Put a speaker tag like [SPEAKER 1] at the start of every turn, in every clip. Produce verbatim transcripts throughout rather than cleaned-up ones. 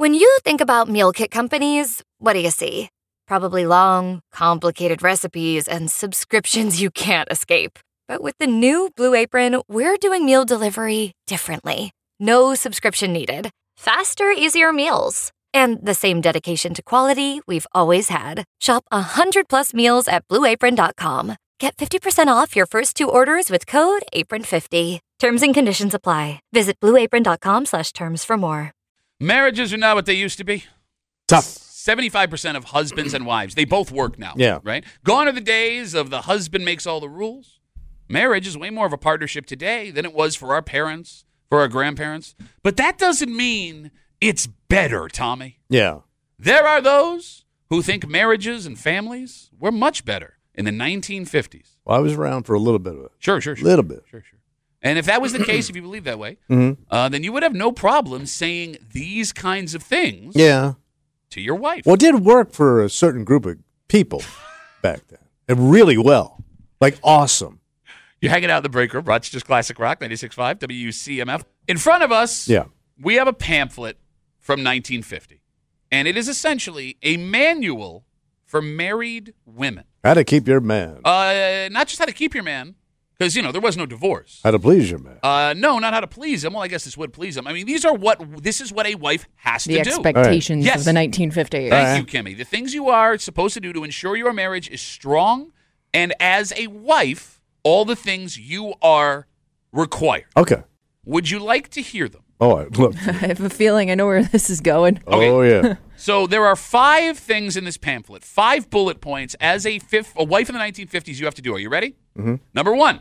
[SPEAKER 1] When you think about meal kit companies, what do you see? Probably long, complicated recipes and subscriptions you can't escape. But with the new Blue Apron, we're doing meal delivery differently. No subscription needed. Faster, easier meals. And the same dedication to quality we've always had. Shop one hundred plus meals at blue apron dot com. Get fifty percent off your first two orders with code apron fifty. Terms and conditions apply. Visit blue apron dot com slash terms for more.
[SPEAKER 2] Marriages are not what they used to be.
[SPEAKER 3] Tough.
[SPEAKER 2] seventy-five percent of husbands and wives, they both work now.
[SPEAKER 3] Yeah.
[SPEAKER 2] Right? Gone are the days of the husband makes all the rules. Marriage is way more of a partnership today than it was for our parents, for our grandparents. But that doesn't mean it's better, Tommy.
[SPEAKER 3] Yeah.
[SPEAKER 2] There are those who think marriages and families were much better in the nineteen fifties.
[SPEAKER 3] Well, I was around for a little bit of it.
[SPEAKER 2] Sure, sure, sure.
[SPEAKER 3] Little bit.
[SPEAKER 2] Sure, sure. And if that was the case, if you believe that way,
[SPEAKER 3] Mm-hmm.
[SPEAKER 2] uh, then you would have no problem saying these kinds of things
[SPEAKER 3] Yeah.
[SPEAKER 2] to your wife.
[SPEAKER 3] Well, it did work for a certain group of people back then. And really well. Like, awesome.
[SPEAKER 2] You're hanging out in the break room, Rochester's Classic Rock, ninety-six point five W C M F. In front of us,
[SPEAKER 3] Yeah.
[SPEAKER 2] we have a pamphlet from nineteen fifty. And it is essentially a manual for married women.
[SPEAKER 3] How to keep your man.
[SPEAKER 2] Uh, not just how to keep your man, because, you know, there was no divorce.
[SPEAKER 3] How to please your man.
[SPEAKER 2] Uh, no, not how to please him. Well, I guess this would please him. I mean, these are what, this is what a wife has
[SPEAKER 4] The
[SPEAKER 2] to do.
[SPEAKER 4] expectations
[SPEAKER 2] Yes.
[SPEAKER 4] of the nineteen fifties.
[SPEAKER 2] Thank you, Kimmy. The things you are supposed to do to ensure your marriage is strong, and as a wife, all the things you are required.
[SPEAKER 3] Okay.
[SPEAKER 2] Would you like to hear them?
[SPEAKER 3] Oh, I look.
[SPEAKER 4] I have a feeling I know where this is going.
[SPEAKER 2] Okay.
[SPEAKER 3] Oh, yeah.
[SPEAKER 2] So there are five things in this pamphlet, five bullet points as a fifth, a wife in the nineteen fifties you have to do. Are you ready?
[SPEAKER 3] Mm-hmm.
[SPEAKER 2] Number one,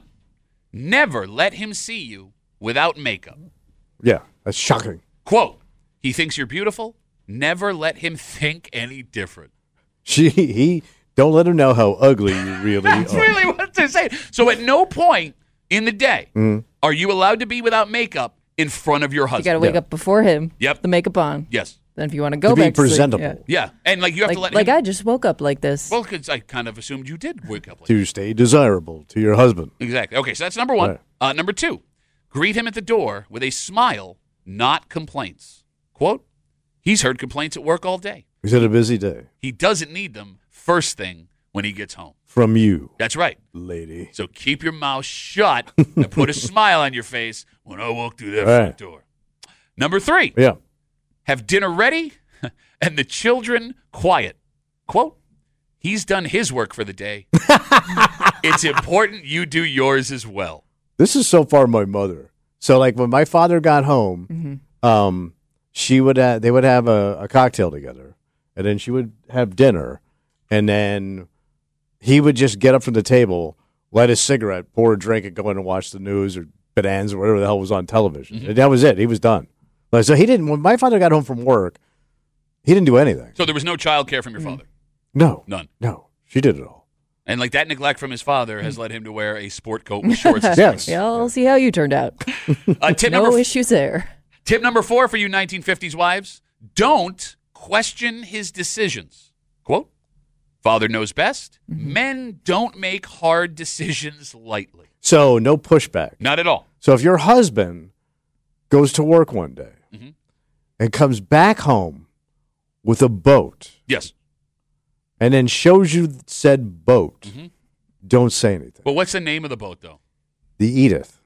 [SPEAKER 2] never let him see you without makeup.
[SPEAKER 3] Yeah. That's shocking.
[SPEAKER 2] Quote, he thinks you're beautiful. Never let him think any different.
[SPEAKER 3] She, he, don't let him know how ugly you really
[SPEAKER 2] That's
[SPEAKER 3] are.
[SPEAKER 2] really what they're saying. So at no point in the day
[SPEAKER 3] Mm-hmm.
[SPEAKER 2] are you allowed to be without makeup in front of your
[SPEAKER 4] You
[SPEAKER 2] husband.
[SPEAKER 4] got to wake
[SPEAKER 3] Yeah.
[SPEAKER 4] up before him.
[SPEAKER 2] Yep.
[SPEAKER 4] The makeup on.
[SPEAKER 2] Yes.
[SPEAKER 4] Then if you want to go
[SPEAKER 3] To be
[SPEAKER 4] back to sleep,
[SPEAKER 3] presentable.
[SPEAKER 4] yeah.
[SPEAKER 2] Yeah. And like you have
[SPEAKER 4] Like,
[SPEAKER 2] to let
[SPEAKER 4] like
[SPEAKER 2] him.
[SPEAKER 4] I just woke up like this.
[SPEAKER 2] Well, because I kind of assumed you did wake up like
[SPEAKER 3] To stay desirable to your husband.
[SPEAKER 2] Exactly. Okay, so that's number one.
[SPEAKER 3] Right.
[SPEAKER 2] Uh, number two, greet him at the door with a smile, not complaints. Quote, he's heard complaints at work all day.
[SPEAKER 3] He's had a busy day.
[SPEAKER 2] He doesn't need them first thing when he gets home.
[SPEAKER 3] From you,
[SPEAKER 2] That's right.
[SPEAKER 3] lady.
[SPEAKER 2] So keep your mouth shut and put a smile on your face when I walk through that
[SPEAKER 3] All
[SPEAKER 2] front
[SPEAKER 3] right.
[SPEAKER 2] door. Number three,
[SPEAKER 3] Yeah.
[SPEAKER 2] have dinner ready and the children quiet. Quote, he's done his work for the day. It's important you do yours as well.
[SPEAKER 3] This is so far my mother. So, like, when my father got home,
[SPEAKER 4] Mm-hmm.
[SPEAKER 3] um, she would ha- they would have a, a cocktail together, and then she would have dinner, and then he would just get up from the table, light a cigarette, pour a drink, and go in and watch the news or Bonanza or whatever the hell was on television.
[SPEAKER 2] Mm-hmm.
[SPEAKER 3] And that was it. He was done. Like, so he didn't. When my father got home from work, he didn't do anything.
[SPEAKER 2] So there was no child care from your father?
[SPEAKER 3] No,
[SPEAKER 2] None.
[SPEAKER 3] no. She did it all.
[SPEAKER 2] And like that neglect from his father has led him to wear a sport coat with shorts. and
[SPEAKER 3] Yes.
[SPEAKER 2] stripes.
[SPEAKER 4] Yeah, I'll see how you turned out.
[SPEAKER 2] Uh, tip,
[SPEAKER 4] No
[SPEAKER 2] number f-
[SPEAKER 4] issues there.
[SPEAKER 2] tip number four for you nineteen fifties wives, don't question his decisions. Quote, father knows best. Men don't make hard decisions lightly.
[SPEAKER 3] So no pushback.
[SPEAKER 2] Not at all.
[SPEAKER 3] So if your husband goes to work one day
[SPEAKER 2] Mhm.
[SPEAKER 3] and comes back home with a boat
[SPEAKER 2] Yes.
[SPEAKER 3] and then shows you said boat,
[SPEAKER 2] Mhm.
[SPEAKER 3] don't say anything.
[SPEAKER 2] Well, what's the name of the boat, though?
[SPEAKER 3] The Edith.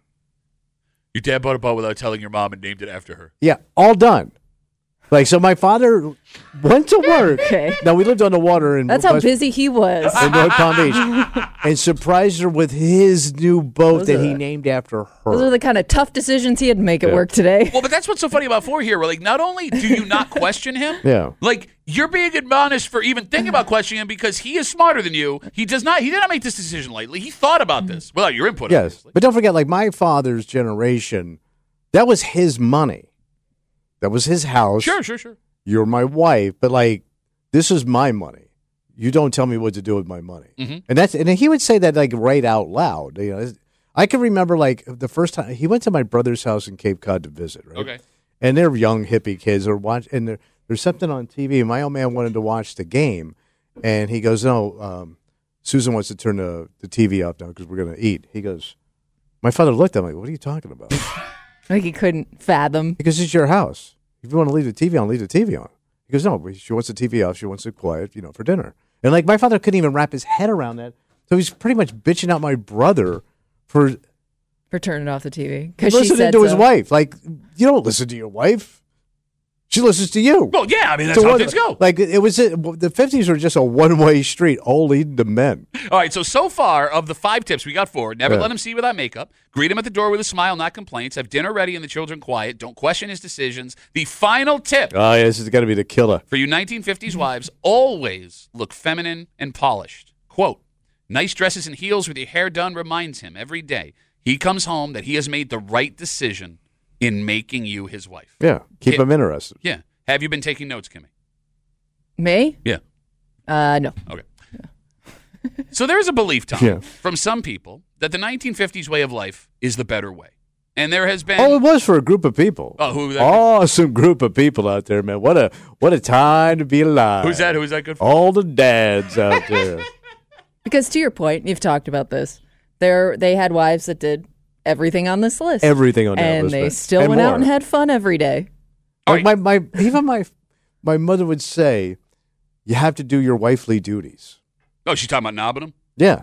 [SPEAKER 2] Your dad bought a boat without telling your mom and named it after her.
[SPEAKER 3] Yeah, all done. Like, so my father went to work.
[SPEAKER 4] Okay.
[SPEAKER 3] Now, we lived on the water in,
[SPEAKER 4] That's how
[SPEAKER 3] West-
[SPEAKER 4] busy he was.
[SPEAKER 3] in North Palm Beach and surprised her with his new boat
[SPEAKER 4] Those
[SPEAKER 3] that
[SPEAKER 4] are-
[SPEAKER 3] he named after her.
[SPEAKER 4] Those are the kind of tough decisions he had to make at
[SPEAKER 3] Yeah.
[SPEAKER 4] work today.
[SPEAKER 2] Well, but that's what's so funny about four here. Where like, not only do you not question him,
[SPEAKER 3] Yeah.
[SPEAKER 2] like you're being admonished for even thinking about questioning him because he is smarter than you. He does not. He did not make this decision lightly. He thought about this without your input.
[SPEAKER 3] Yes.
[SPEAKER 2] obviously.
[SPEAKER 3] But don't forget, like, my father's generation, that was his money. That was his house.
[SPEAKER 2] Sure, sure, sure.
[SPEAKER 3] You're my wife, but like, this is my money. You don't tell me what to do with my money.
[SPEAKER 2] Mhm.
[SPEAKER 3] And that's and he would say that like right out loud. You know, I can remember like the first time he went to my brother's house in Cape Cod to visit. Right.
[SPEAKER 2] Okay.
[SPEAKER 3] And they're young hippie kids are watch and there, there's something on T V. And my old man wanted to watch the game, and he goes, "No, um, Susan wants to turn the, the T V up now because we're going to eat." He goes, my father looked at me like, "What are you talking about?"
[SPEAKER 4] Like he couldn't fathom.
[SPEAKER 3] Because it's your house. If you want to leave the T V on, leave the T V on. He goes, no, she wants the T V off. She wants it quiet, you know, for dinner. And like my father couldn't even wrap his head around that. So he's pretty much bitching out my brother for
[SPEAKER 4] For turning off the T V. Because she
[SPEAKER 3] listening
[SPEAKER 4] said
[SPEAKER 3] to his
[SPEAKER 4] so.
[SPEAKER 3] wife. Like, you don't listen to your wife. She listens to you.
[SPEAKER 2] Well, yeah, I mean, that's
[SPEAKER 3] So
[SPEAKER 2] how
[SPEAKER 3] what-
[SPEAKER 2] things go.
[SPEAKER 3] Like, it was the fifties were just a one-way street, all leading to men.
[SPEAKER 2] All right, so so far of the five tips we got four, never
[SPEAKER 3] Yeah.
[SPEAKER 2] let him see you without makeup, greet him at the door with a smile, not complaints, have dinner ready and the children quiet, don't question his decisions. The final tip
[SPEAKER 3] Oh, yeah, this is going to be the killer.
[SPEAKER 2] for you nineteen fifties wives, always look feminine and polished. Quote, nice dresses and heels with your hair done reminds him every day he comes home that he has made the right decision in making you his wife.
[SPEAKER 3] Yeah, keep
[SPEAKER 2] Yeah.
[SPEAKER 3] him interested.
[SPEAKER 2] Yeah. Have you been taking notes, Kimmy?
[SPEAKER 4] Me?
[SPEAKER 2] Yeah.
[SPEAKER 4] Uh, no.
[SPEAKER 2] Okay. So there's a belief, Tom,
[SPEAKER 3] Yeah.
[SPEAKER 2] from some people that the nineteen fifties way of life is the better way. And there has been...
[SPEAKER 3] Oh, it was for a group of people.
[SPEAKER 2] Oh, who that-
[SPEAKER 3] Awesome group of people out there, man. What a what a time to be alive.
[SPEAKER 2] Who's that? Who's that good for?
[SPEAKER 3] All the dads out there.
[SPEAKER 4] Because to your point, you've talked about this. There, they had wives that did everything on this list.
[SPEAKER 3] Everything on that
[SPEAKER 4] and
[SPEAKER 3] list,
[SPEAKER 4] they
[SPEAKER 3] man.
[SPEAKER 4] still
[SPEAKER 3] And
[SPEAKER 4] went out
[SPEAKER 3] more.
[SPEAKER 4] and had fun every day.
[SPEAKER 2] All
[SPEAKER 3] Like
[SPEAKER 2] right.
[SPEAKER 3] my, my even my my mother would say, you have to do your wifely duties.
[SPEAKER 2] Oh, she's talking about knobbing him?
[SPEAKER 3] Yeah.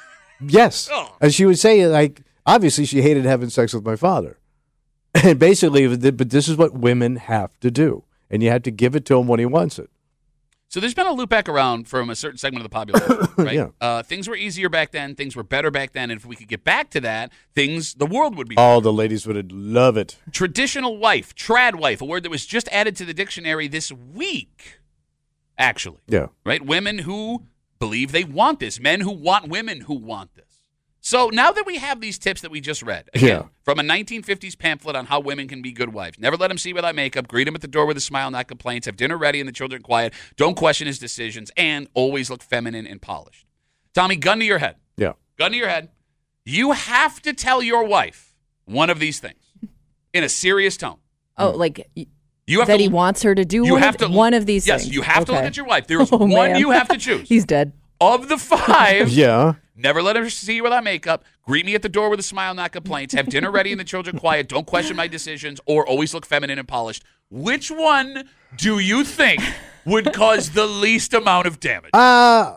[SPEAKER 3] Yes.
[SPEAKER 2] Oh.
[SPEAKER 3] And she would say, like, obviously she hated having sex with my father. And basically, but this is what women have to do. And you have to give it to him when he wants it.
[SPEAKER 2] So there's been a loop back around from a certain segment of the population, right?
[SPEAKER 3] Yeah.
[SPEAKER 2] Uh, things were easier back then. Things were better back then. And if we could get back to that, things, the world would be
[SPEAKER 3] All the ladies would love it.
[SPEAKER 2] Traditional wife, trad wife, a word that was just added to the dictionary this week, actually.
[SPEAKER 3] Yeah.
[SPEAKER 2] Right? Women who believe they want this, men who want women who want this. So now that we have these tips that we just read, again,
[SPEAKER 3] Yeah.
[SPEAKER 2] from a nineteen fifties pamphlet on how women can be good wives. Never let him see without makeup. Greet him at the door with a smile, not complaints. Have dinner ready and the children quiet. Don't question his decisions. And always look feminine and polished. Tommy, gun to your head.
[SPEAKER 3] Yeah.
[SPEAKER 2] Gun to your head. You have to tell your wife one of these things in a serious tone.
[SPEAKER 4] Oh, like y-
[SPEAKER 2] You have
[SPEAKER 4] that
[SPEAKER 2] to,
[SPEAKER 4] he wants her to do
[SPEAKER 2] you
[SPEAKER 4] one,
[SPEAKER 2] have
[SPEAKER 4] of,
[SPEAKER 2] to,
[SPEAKER 4] one of these
[SPEAKER 2] yes,
[SPEAKER 4] things.
[SPEAKER 2] you have to look
[SPEAKER 4] Okay.
[SPEAKER 2] at your wife. There's
[SPEAKER 4] Oh,
[SPEAKER 2] one
[SPEAKER 4] man.
[SPEAKER 2] you have to choose.
[SPEAKER 4] He's dead.
[SPEAKER 2] Of the five,
[SPEAKER 3] Yeah.
[SPEAKER 2] never let her see you without makeup. Greet me at the door with a smile, not complaints. Have dinner ready and the children quiet. Don't question my decisions or always look feminine and polished. Which one do you think would cause the least amount of damage?
[SPEAKER 3] Uh,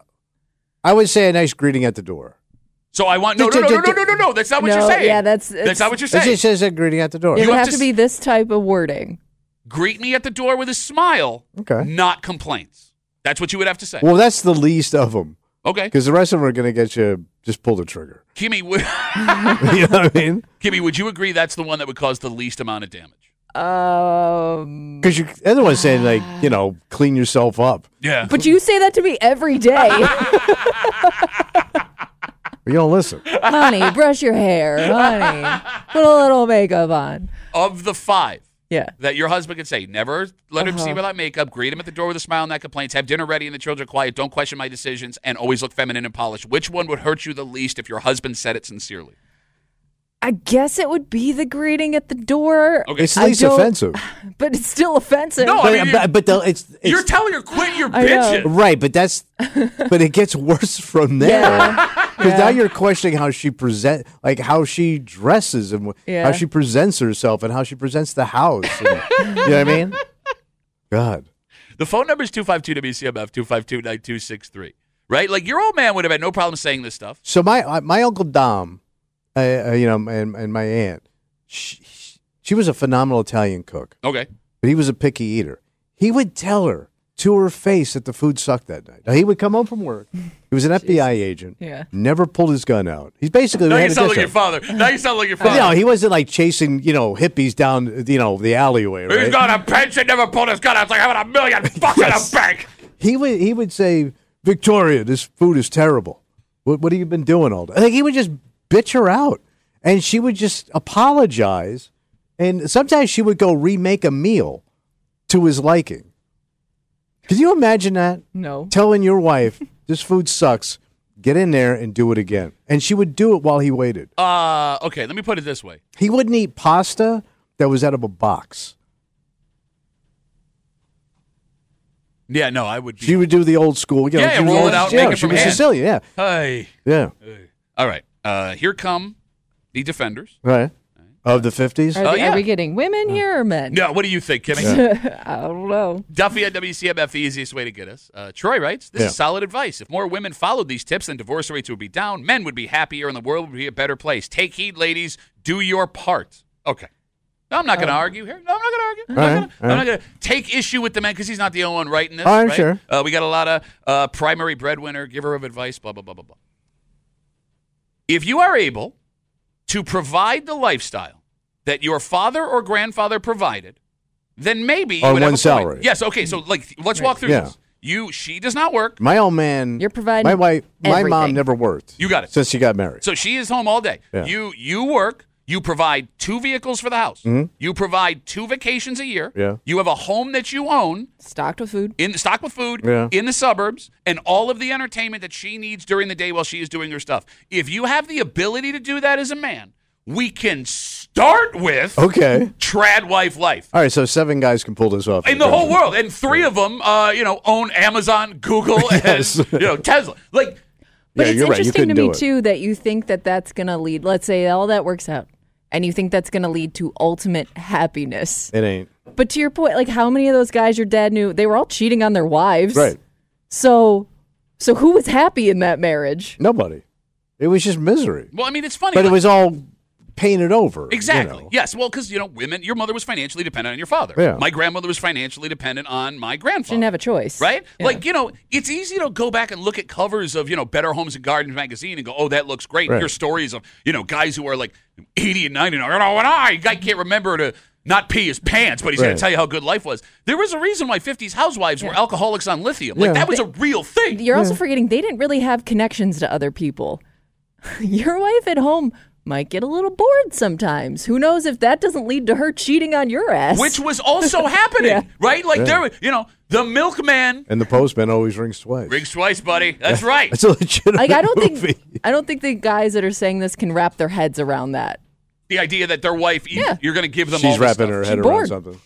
[SPEAKER 3] I would say a nice greeting at the door.
[SPEAKER 2] So I want no, no, no, no, no, no, no, no. That's not what
[SPEAKER 4] No,
[SPEAKER 2] you're saying.
[SPEAKER 4] yeah, that's-
[SPEAKER 2] that's
[SPEAKER 4] it's-
[SPEAKER 2] not what you're
[SPEAKER 3] It
[SPEAKER 2] saying.
[SPEAKER 3] just says a greeting at the door.
[SPEAKER 4] It
[SPEAKER 2] You
[SPEAKER 4] would
[SPEAKER 2] have
[SPEAKER 4] have
[SPEAKER 2] to
[SPEAKER 4] to be this type of wording.
[SPEAKER 2] Greet me at the door with a smile,
[SPEAKER 3] Okay.
[SPEAKER 2] not complaints. That's what you would have to say.
[SPEAKER 3] Well, that's the least of them.
[SPEAKER 2] Okay,
[SPEAKER 3] Because the rest of them are going to get you, just pull the trigger.
[SPEAKER 2] Kimmy, would,
[SPEAKER 3] You know what I mean?
[SPEAKER 2] Kimmy, would you agree that's the one that would cause the least amount of damage?
[SPEAKER 4] Um,
[SPEAKER 3] Because you, everyone's saying, like, you know, clean yourself up.
[SPEAKER 2] Yeah.
[SPEAKER 4] but you say that to me every day.
[SPEAKER 3] But you don't listen.
[SPEAKER 4] Honey, brush your hair. Honey, put a little makeup on.
[SPEAKER 2] Of the five
[SPEAKER 4] Yeah.
[SPEAKER 2] that your husband could say, never let him see
[SPEAKER 4] Uh-huh.
[SPEAKER 2] without makeup, greet him at the door with a smile, not complaints, have dinner ready and the children quiet, don't question my decisions, and always look feminine and polished. Which one would hurt you the least if your husband said it sincerely?
[SPEAKER 4] I guess it would be the greeting at the door.
[SPEAKER 2] Okay.
[SPEAKER 3] It's
[SPEAKER 4] I
[SPEAKER 3] least
[SPEAKER 4] don't-
[SPEAKER 3] offensive.
[SPEAKER 4] But it's still offensive.
[SPEAKER 2] No, I
[SPEAKER 3] But,
[SPEAKER 2] mean,
[SPEAKER 3] but, but the, it's, it's
[SPEAKER 2] You're telling her, quit your
[SPEAKER 4] I know.
[SPEAKER 2] bitching.
[SPEAKER 3] right, but that's but it gets worse from there.
[SPEAKER 4] Yeah.
[SPEAKER 3] Because
[SPEAKER 4] Yeah.
[SPEAKER 3] now you're questioning how she present, like how she dresses and wh-
[SPEAKER 4] Yeah.
[SPEAKER 3] how she presents herself and how she presents the house. And, you know what I mean? God.
[SPEAKER 2] The phone number is two five two W C M F, two five two, nine two six three. Right? Like, your old man would have had no problem saying this stuff.
[SPEAKER 3] So my uh, my uncle Dom, uh, uh, you know, and and my aunt, she, she was a phenomenal Italian cook,
[SPEAKER 2] Okay.
[SPEAKER 3] but he was a picky eater. He would tell her to her face that the food sucked that night. Now, he would come home from work. He was an F B I agent.
[SPEAKER 4] Yeah.
[SPEAKER 3] Never pulled his gun out. He's basically
[SPEAKER 2] Now
[SPEAKER 3] had
[SPEAKER 2] you
[SPEAKER 3] a
[SPEAKER 2] sound like
[SPEAKER 3] dish
[SPEAKER 2] your
[SPEAKER 3] out.
[SPEAKER 2] father. Now you sound like your
[SPEAKER 3] But,
[SPEAKER 2] father.
[SPEAKER 3] no, he wasn't like chasing, you know, hippies down, you know, the alleyway.
[SPEAKER 2] He's
[SPEAKER 3] Right?
[SPEAKER 2] got a pension, never pulled his gun out. It's like having a million bucks
[SPEAKER 3] Yes.
[SPEAKER 2] in a bank.
[SPEAKER 3] He would he would say, Victoria, this food is terrible. What what have you been doing all day? I think he would just bitch her out, and she would just apologize, and sometimes she would go remake a meal to his liking. Can you imagine that?
[SPEAKER 4] No.
[SPEAKER 3] Telling your wife this food sucks, get in there and do it again, and she would do it while he waited.
[SPEAKER 2] Uh, okay, let me put it this way.
[SPEAKER 3] He wouldn't eat pasta that was out of a box.
[SPEAKER 2] Yeah, no, I would be.
[SPEAKER 3] She would do the old school. You know,
[SPEAKER 2] Yeah,
[SPEAKER 3] she was
[SPEAKER 2] roll
[SPEAKER 3] old-
[SPEAKER 2] it out,
[SPEAKER 3] yeah,
[SPEAKER 2] make it
[SPEAKER 3] she
[SPEAKER 2] from
[SPEAKER 3] was
[SPEAKER 2] hand.
[SPEAKER 3] Sicilian. Yeah,
[SPEAKER 2] Hey.
[SPEAKER 3] yeah.
[SPEAKER 2] All right. Uh, here come the defenders.
[SPEAKER 3] Right. Of the fifties?
[SPEAKER 4] Are,
[SPEAKER 2] Oh,
[SPEAKER 4] they-
[SPEAKER 2] yeah.
[SPEAKER 4] are we getting women here or men?
[SPEAKER 2] No, what do you think, Kimmy?
[SPEAKER 4] I don't know.
[SPEAKER 2] Duffy at W C M F, the easiest way to get us. Uh, Troy writes, this
[SPEAKER 3] Yeah.
[SPEAKER 2] is solid advice. If more women followed these tips, then divorce rates would be down, men would be happier, and the world would be a better place. Take heed, ladies. Do your part. Okay. No, I'm not going to argue here. No, I'm not going to argue. I'm
[SPEAKER 3] All
[SPEAKER 2] not
[SPEAKER 3] right,
[SPEAKER 2] gonna-
[SPEAKER 3] all
[SPEAKER 2] I'm not going to take issue with the man because he's not the only one writing this.
[SPEAKER 3] All right,
[SPEAKER 2] right?
[SPEAKER 3] sure.
[SPEAKER 2] Uh, we got a lot of uh, primary breadwinner, giver of advice, blah, blah, blah, blah, blah. If you are able to provide the lifestyle that your father or grandfather provided, then maybe you
[SPEAKER 3] On
[SPEAKER 2] would have
[SPEAKER 3] one
[SPEAKER 2] a point.
[SPEAKER 3] salary.
[SPEAKER 2] Yes, okay, so like let's walk through
[SPEAKER 3] Yeah.
[SPEAKER 2] this. You she does not work.
[SPEAKER 3] My old man.
[SPEAKER 4] You're providing
[SPEAKER 3] My wife. My mom
[SPEAKER 4] everything.
[SPEAKER 3] never worked.
[SPEAKER 2] You got it.
[SPEAKER 3] Since she got married.
[SPEAKER 2] So she is home all day.
[SPEAKER 3] Yeah.
[SPEAKER 2] You you work, you provide two vehicles for the house. You provide two vacations a year.
[SPEAKER 3] Mm-hmm. Yeah.
[SPEAKER 2] You have a home that you own
[SPEAKER 4] Stocked with food.
[SPEAKER 2] in stock with food
[SPEAKER 3] Yeah.
[SPEAKER 2] in the suburbs and all of the entertainment that she needs during the day while she is doing her stuff. If you have the ability to do that as a man, we can start with
[SPEAKER 3] Okay.
[SPEAKER 2] trad wife life.
[SPEAKER 3] All right, so seven guys can pull this off.
[SPEAKER 2] In the whole world, and three of them, uh, you know, own Amazon, Google,
[SPEAKER 3] Yes.
[SPEAKER 2] and you know Tesla. Like,
[SPEAKER 4] But
[SPEAKER 3] Yeah,
[SPEAKER 4] it's
[SPEAKER 3] you're right. You
[SPEAKER 4] interesting to
[SPEAKER 3] couldn't
[SPEAKER 4] me,
[SPEAKER 3] do it.
[SPEAKER 4] too, that you think that that's going to lead, let's say all that works out, and you think that's going to lead to ultimate happiness.
[SPEAKER 3] It ain't.
[SPEAKER 4] But to your point, like how many of those guys your dad knew, they were all cheating on their wives.
[SPEAKER 3] Right.
[SPEAKER 4] So, so who was happy in that marriage?
[SPEAKER 3] Nobody. It was just misery.
[SPEAKER 2] well, I mean, it's funny.
[SPEAKER 3] But it
[SPEAKER 2] like-
[SPEAKER 3] was all painted over.
[SPEAKER 2] Exactly.
[SPEAKER 3] You know.
[SPEAKER 2] Yes. Well, because you know, women. Your mother was financially dependent on your father.
[SPEAKER 3] Yeah.
[SPEAKER 2] My grandmother was financially dependent on my grandfather.
[SPEAKER 4] Didn't have a choice.
[SPEAKER 2] Right?
[SPEAKER 4] Yeah.
[SPEAKER 2] Like, you know, it's easy to go back and look at covers of, you know, Better Homes and Gardens magazine and go, oh, that looks great.
[SPEAKER 3] Right.
[SPEAKER 2] And hear stories of, you know, guys who are like eighty and ninety and, you know, and I, guy can't remember to not pee his pants, but he's going
[SPEAKER 3] Right.
[SPEAKER 2] to tell you how good life was. There was a reason why fifties housewives were alcoholics on lithium. Like,
[SPEAKER 3] Yeah.
[SPEAKER 2] that was a real thing.
[SPEAKER 4] You're also forgetting they didn't really have connections to other people. Your wife at home might get a little bored sometimes. Who knows if that doesn't lead to her cheating on your ass?
[SPEAKER 2] Which was also happening,
[SPEAKER 4] Yeah.
[SPEAKER 2] right? Like, there, you know, the milkman
[SPEAKER 3] And the postman always rings twice.
[SPEAKER 2] rings twice, buddy. That's right.
[SPEAKER 3] It's a legitimate
[SPEAKER 4] like I don't
[SPEAKER 3] movie.
[SPEAKER 4] think I don't think the guys that are saying this can wrap their heads around that.
[SPEAKER 2] The idea that their wife, you,
[SPEAKER 4] Yeah.
[SPEAKER 2] you're going to give them all
[SPEAKER 3] She's
[SPEAKER 2] this
[SPEAKER 3] wrapping
[SPEAKER 2] stuff.
[SPEAKER 3] her
[SPEAKER 4] She's
[SPEAKER 3] head around
[SPEAKER 4] bored.
[SPEAKER 3] something.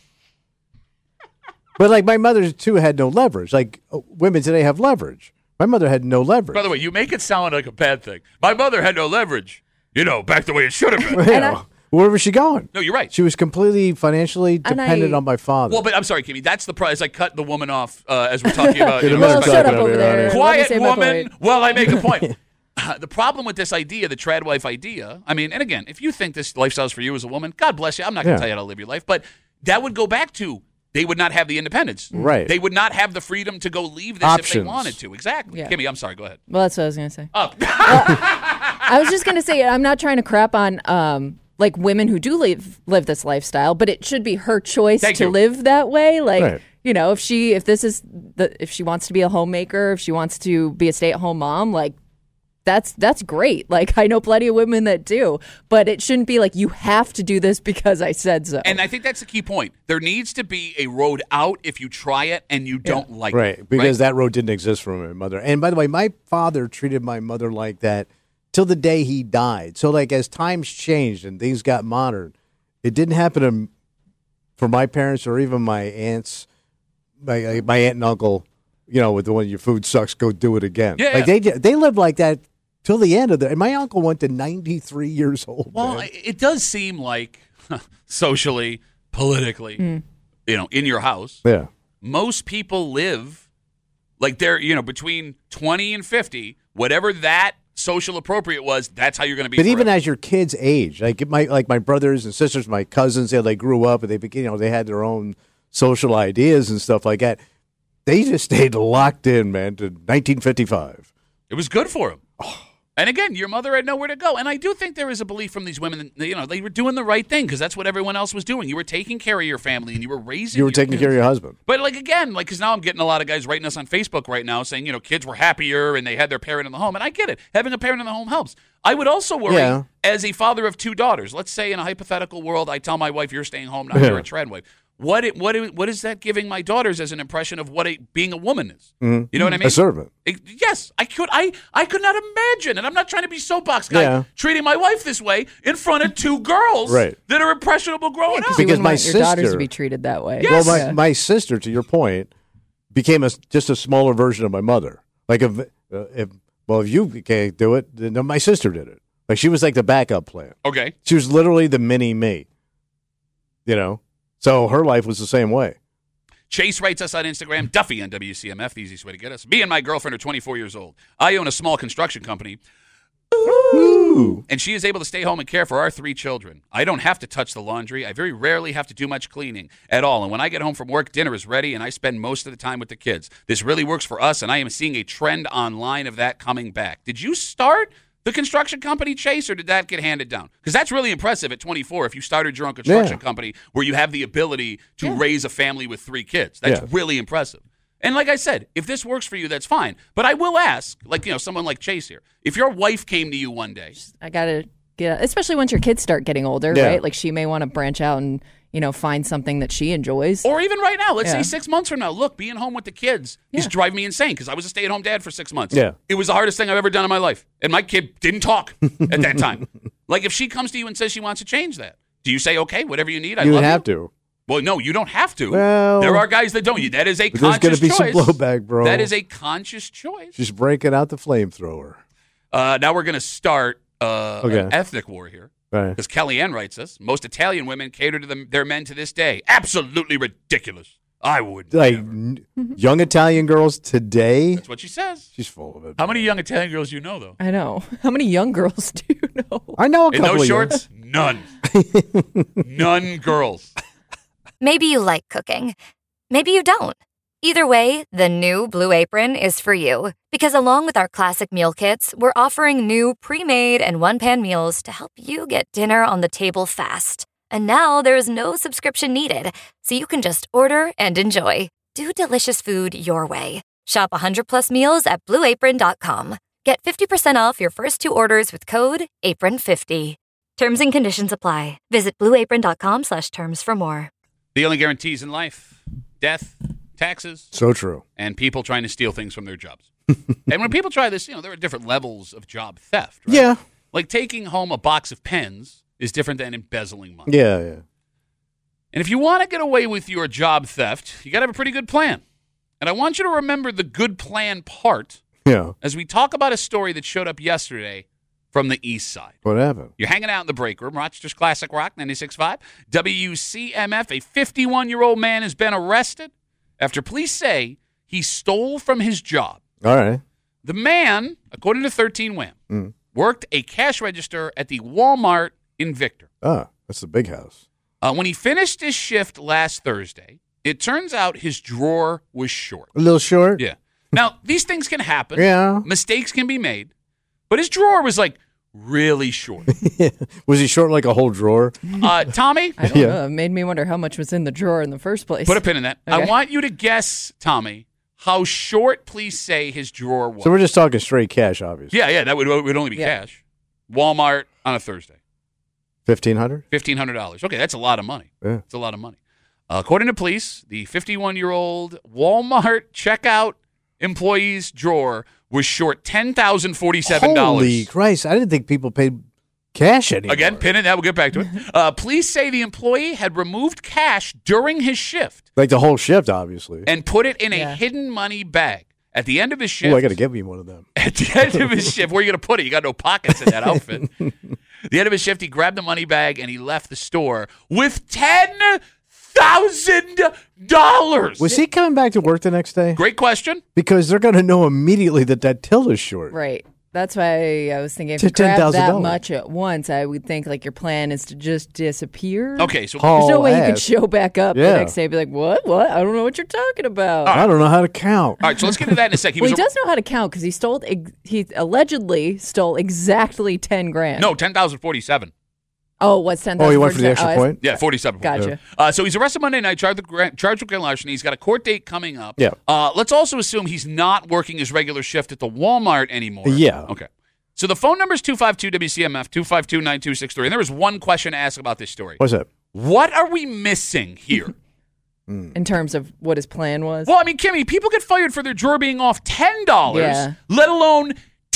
[SPEAKER 3] But like my mother too had no leverage. Like uh, women today have leverage. My mother had no leverage.
[SPEAKER 2] By the way, you make it sound like a bad thing. My mother had no leverage. You know, back the way it should have been.
[SPEAKER 3] You
[SPEAKER 4] And
[SPEAKER 3] know,
[SPEAKER 4] I-
[SPEAKER 3] where was she going?
[SPEAKER 2] No, you're right.
[SPEAKER 3] She was completely financially
[SPEAKER 4] And
[SPEAKER 3] dependent
[SPEAKER 4] I-
[SPEAKER 3] on my father.
[SPEAKER 2] Well, but I'm sorry, Kimmy. That's the prize. I cut the woman off uh, as we're talking about.
[SPEAKER 3] In
[SPEAKER 2] you
[SPEAKER 3] a
[SPEAKER 2] know,
[SPEAKER 3] minute,
[SPEAKER 4] Well,
[SPEAKER 2] respect.
[SPEAKER 4] shut up
[SPEAKER 3] talking
[SPEAKER 4] over
[SPEAKER 3] over
[SPEAKER 4] there.
[SPEAKER 3] here,
[SPEAKER 4] Let me
[SPEAKER 2] Quiet
[SPEAKER 4] say my
[SPEAKER 2] woman.
[SPEAKER 4] point.
[SPEAKER 2] Well, I make a point. Uh, the problem with this idea, the trad wife idea, I mean, and again, if you think this lifestyle is for you as a woman, God bless you. I'm not going to
[SPEAKER 3] Yeah.
[SPEAKER 2] tell you how to live your life, but that would go back to they would not have the independence.
[SPEAKER 3] Right.
[SPEAKER 2] They would not have the freedom to go leave this if
[SPEAKER 3] Options.
[SPEAKER 2] they wanted to. Exactly.
[SPEAKER 4] Yeah.
[SPEAKER 2] Kimmy, I'm sorry. Go ahead.
[SPEAKER 4] Well, that's what I was gonna say.
[SPEAKER 2] Oh.
[SPEAKER 4] I was just gonna say I'm not trying to crap on um like women who do live live this lifestyle, but it should be her choice
[SPEAKER 2] Thank
[SPEAKER 4] to
[SPEAKER 2] you.
[SPEAKER 4] live that way. Like
[SPEAKER 3] Right.
[SPEAKER 4] you know, if she if this is the if she wants to be a homemaker, if she wants to be a stay at home mom, like that's that's great. Like I know plenty of women that do, but it shouldn't be like you have to do this because I said so.
[SPEAKER 2] And I think that's the key point. There needs to be a road out if you try it and you don't like
[SPEAKER 3] right,
[SPEAKER 2] it.
[SPEAKER 3] because that road didn't exist for my mother. And by the way, my father treated my mother like that till the day he died. So like as times changed and things got modern, it didn't happen to, for my parents or even my aunts, my my aunt and uncle. You know, with the one your food sucks, go do it again.
[SPEAKER 2] Yeah,
[SPEAKER 3] like
[SPEAKER 2] yeah.
[SPEAKER 3] they they lived like that till the end of the. And my uncle went to ninety-three years old.
[SPEAKER 2] Well,
[SPEAKER 3] man.
[SPEAKER 2] it does seem like socially, politically, you know, in your house,
[SPEAKER 3] yeah.
[SPEAKER 2] most people live like they're, you know, between twenty and fifty, whatever that social appropriate was, that's how you're going to be.
[SPEAKER 3] But even
[SPEAKER 2] forever.
[SPEAKER 3] as your kids age, like my like my brothers and sisters, my cousins, they they grew up and they became, you know, they had their own social ideas and stuff like that. They just stayed locked in, man, to nineteen fifty-five.
[SPEAKER 2] It was good for him. And again, your mother had nowhere to go. And I do think there is a belief from these women that, you know, they were doing the right thing because that's what everyone else was doing. You were taking care of your family and you were raising
[SPEAKER 3] You were
[SPEAKER 2] your
[SPEAKER 3] taking
[SPEAKER 2] kids.
[SPEAKER 3] care of your husband.
[SPEAKER 2] But like again, like because now I'm getting a lot of guys writing us on Facebook right now saying, you know, kids were happier and they had their parent in the home. And I get it. Having a parent in the home helps. I would also worry
[SPEAKER 3] Yeah.
[SPEAKER 2] as a father of two daughters. Let's say in a hypothetical world, I tell my wife, you're staying home, now
[SPEAKER 3] Yeah.
[SPEAKER 2] you're a trad wife. What it, what it, what is that giving my daughters as an impression of what a, being a woman is? You know what I mean?
[SPEAKER 3] A servant.
[SPEAKER 2] It- yes, I could. I I could not imagine, and I'm not trying to be soapbox guy,
[SPEAKER 3] Yeah.
[SPEAKER 2] treating my wife this way in front of two girls
[SPEAKER 3] Right.
[SPEAKER 2] that are impressionable growing up.
[SPEAKER 4] you
[SPEAKER 3] Because
[SPEAKER 4] wouldn't
[SPEAKER 3] my
[SPEAKER 4] want your daughters
[SPEAKER 3] sister-
[SPEAKER 4] to be treated that way.
[SPEAKER 2] Yes.
[SPEAKER 3] Well, my,
[SPEAKER 4] Yeah.
[SPEAKER 3] my sister, to your point, became a, just a smaller version of my mother. Like if, uh, if well, if you can't do it, then my sister did it. Like she was like the backup plan.
[SPEAKER 2] Okay.
[SPEAKER 3] She was literally the mini me. You know? So her life was the same way.
[SPEAKER 2] Chase writes us on Instagram, Duffy on W C M F, the easiest way to get us. Me and my girlfriend are twenty-four years old. I own a small construction company. Ooh. And she is able to stay home and care for our three children. I don't have to touch the laundry. I very rarely have to do much cleaning at all. And when I get home from work, dinner is ready, and I spend most of the time with the kids. This really works for us, and I am seeing a trend online of that coming back. Did you start the construction company, Chase, or did that get handed down? Because that's really impressive at twenty-four if you started your own construction
[SPEAKER 3] yeah.
[SPEAKER 2] company where you have the ability to
[SPEAKER 4] yeah.
[SPEAKER 2] raise a family with three kids. That's
[SPEAKER 3] yeah.
[SPEAKER 2] really impressive. And like I said, if this works for you, that's fine. But I will ask, like, you know, someone like Chase here, if your wife came to you one day.
[SPEAKER 4] I got to get, especially once your kids start getting older,
[SPEAKER 3] Yeah.
[SPEAKER 4] right? Like she may want to branch out and, you know, find something that she enjoys.
[SPEAKER 2] Or even right now, let's
[SPEAKER 4] Yeah.
[SPEAKER 2] say six months from now, look, being home with the kids is
[SPEAKER 4] Yeah.
[SPEAKER 2] driving me insane because I was a stay-at-home dad for six months.
[SPEAKER 3] Yeah.
[SPEAKER 2] It was the hardest thing I've ever done in my life. And my kid didn't talk at that time. Like if she comes to you and says she wants to change that, do you say, okay, whatever you need, I
[SPEAKER 3] You
[SPEAKER 2] love
[SPEAKER 3] would have
[SPEAKER 2] you?
[SPEAKER 3] to.
[SPEAKER 2] Well, no, you don't have to.
[SPEAKER 3] Well-
[SPEAKER 2] there are guys that don't. That is a
[SPEAKER 3] But there's
[SPEAKER 2] conscious
[SPEAKER 3] gonna be some
[SPEAKER 2] choice.
[SPEAKER 3] blowback, bro.
[SPEAKER 2] That is a conscious choice.
[SPEAKER 3] She's breaking out the flamethrower.
[SPEAKER 2] Uh, now we're going to start uh,
[SPEAKER 3] Okay.
[SPEAKER 2] an ethnic war here.
[SPEAKER 3] Right.
[SPEAKER 2] Because Kellyanne writes us, most Italian women cater to them, their men to this day. Absolutely ridiculous. I would
[SPEAKER 3] Like
[SPEAKER 2] never.
[SPEAKER 3] n- young Italian girls today.
[SPEAKER 2] That's what she says.
[SPEAKER 3] She's full of it.
[SPEAKER 2] How many young Italian girls do you know, though?
[SPEAKER 4] I know. How many young girls do you know?
[SPEAKER 3] I know a
[SPEAKER 2] In
[SPEAKER 3] couple
[SPEAKER 2] those
[SPEAKER 3] of
[SPEAKER 2] shorts? None. None girls.
[SPEAKER 1] Maybe you like cooking. Maybe you don't. Either way, the new Blue Apron is for you. Because along with our classic meal kits, we're offering new pre-made and one-pan meals to help you get dinner on the table fast. And now there's no subscription needed, so you can just order and enjoy. Do delicious food your way. Shop one hundred plus meals at blue apron dot com. Get fifty percent off your first two orders with code apron fifty. Terms and conditions apply. Visit blue apron dot com slash terms for more.
[SPEAKER 2] The only guarantees in life, death, taxes,
[SPEAKER 3] So true.
[SPEAKER 2] and people trying to steal things from their jobs. And when people try this, you know, there are different levels of job theft, right?
[SPEAKER 3] Yeah.
[SPEAKER 2] Like taking home a box of pens is different than embezzling money.
[SPEAKER 3] Yeah, yeah.
[SPEAKER 2] And if you want to get away with your job theft, you got to have a pretty good plan. And I want you to remember the good plan part
[SPEAKER 3] Yeah.
[SPEAKER 2] as we talk about a story that showed up yesterday from the east side.
[SPEAKER 3] What happened?
[SPEAKER 2] You're hanging out in the break room, Rochester's Classic Rock, ninety-six point five. W C M F, a fifty-one-year-old man has been arrested after police say he stole from his job.
[SPEAKER 3] All right.
[SPEAKER 2] The man, according to thirteen Wham,
[SPEAKER 3] Mm.
[SPEAKER 2] worked a cash register at the Walmart in Victor.
[SPEAKER 3] Ah, that's the big house.
[SPEAKER 2] Uh, when he finished his shift last Thursday, it turns out his drawer was short.
[SPEAKER 3] A little short.
[SPEAKER 2] Yeah. Now, these things can happen.
[SPEAKER 3] Yeah.
[SPEAKER 2] Mistakes can be made. But his drawer was like really short.
[SPEAKER 3] Was he short like a whole drawer?
[SPEAKER 2] Uh, Tommy,
[SPEAKER 4] I don't
[SPEAKER 3] Yeah.
[SPEAKER 4] know. It made me wonder how much was in the drawer in the first place.
[SPEAKER 2] put a pin in that. I
[SPEAKER 4] Okay.
[SPEAKER 2] want you to guess, Tommy, how short police say his drawer was.
[SPEAKER 3] So we're just talking straight cash, obviously.
[SPEAKER 2] yeah, yeah, that would, would only be
[SPEAKER 4] Yeah.
[SPEAKER 2] cash. Walmart on a Thursday.
[SPEAKER 3] Fifteen hundred.
[SPEAKER 2] fifteen hundred dollars. Okay, that's a lot of money.
[SPEAKER 3] Yeah.
[SPEAKER 2] It's a lot of money. Uh, according to police, the fifty-one-year-old Walmart checkout employee's drawer was short ten thousand forty-seven dollars.
[SPEAKER 3] Holy Christ! I didn't think people paid cash anymore.
[SPEAKER 2] Again, pin it. That we'll get back to it. Uh, police say the employee had removed cash during his shift
[SPEAKER 3] like the whole shift, obviously.
[SPEAKER 2] and put it in a
[SPEAKER 4] Yeah.
[SPEAKER 2] hidden money bag. At the end of his shift,
[SPEAKER 3] Oh, I got to get me one of them.
[SPEAKER 2] At the end of his shift, where are you going to put it? You got no pockets in that outfit. The end of his shift, he grabbed the money bag and he left the store with ten thousand dollars.
[SPEAKER 3] Was he coming back to work the next day?
[SPEAKER 2] Great question.
[SPEAKER 3] Because they're going to know immediately that that till is short.
[SPEAKER 4] Right. That's why I was thinking if
[SPEAKER 3] To
[SPEAKER 4] you grab that
[SPEAKER 3] ten thousand dollars.
[SPEAKER 4] much at once, I would think like your plan is to just disappear.
[SPEAKER 2] Okay, so
[SPEAKER 3] Haul
[SPEAKER 4] There's no way you can
[SPEAKER 3] ass.
[SPEAKER 4] show back up
[SPEAKER 3] Yeah.
[SPEAKER 4] the next day and be like, what? What? I don't know what you're talking about.
[SPEAKER 3] I don't know how to count.
[SPEAKER 2] all right, so let's get to that in a sec. He
[SPEAKER 4] well,
[SPEAKER 2] was
[SPEAKER 4] he
[SPEAKER 2] a-
[SPEAKER 4] does know how to count because he stole. ex- He allegedly stole exactly ten grand.
[SPEAKER 2] no ten thousand forty-seven.
[SPEAKER 4] Oh, what's ten?
[SPEAKER 3] Oh, he went for the extra
[SPEAKER 4] oh, I-
[SPEAKER 3] point?
[SPEAKER 2] Yeah, forty-seven.
[SPEAKER 4] Gotcha.
[SPEAKER 2] Uh, so he's arrested Monday night, charged with, gra- charged with grand larceny. He's got a court date coming up.
[SPEAKER 3] Yeah.
[SPEAKER 2] Uh, let's also assume he's not working his regular shift at the Walmart anymore.
[SPEAKER 3] Yeah.
[SPEAKER 2] Okay. So the phone number is two five two W C M F, two five two, nine two six three. And there was one question to ask about this story.
[SPEAKER 3] What's that?
[SPEAKER 2] What are we missing here?
[SPEAKER 4] In terms of what his plan was.
[SPEAKER 2] Well, I mean, Kimmy, people get fired for their drawer being off ten dollars,
[SPEAKER 4] Yeah.
[SPEAKER 2] let alone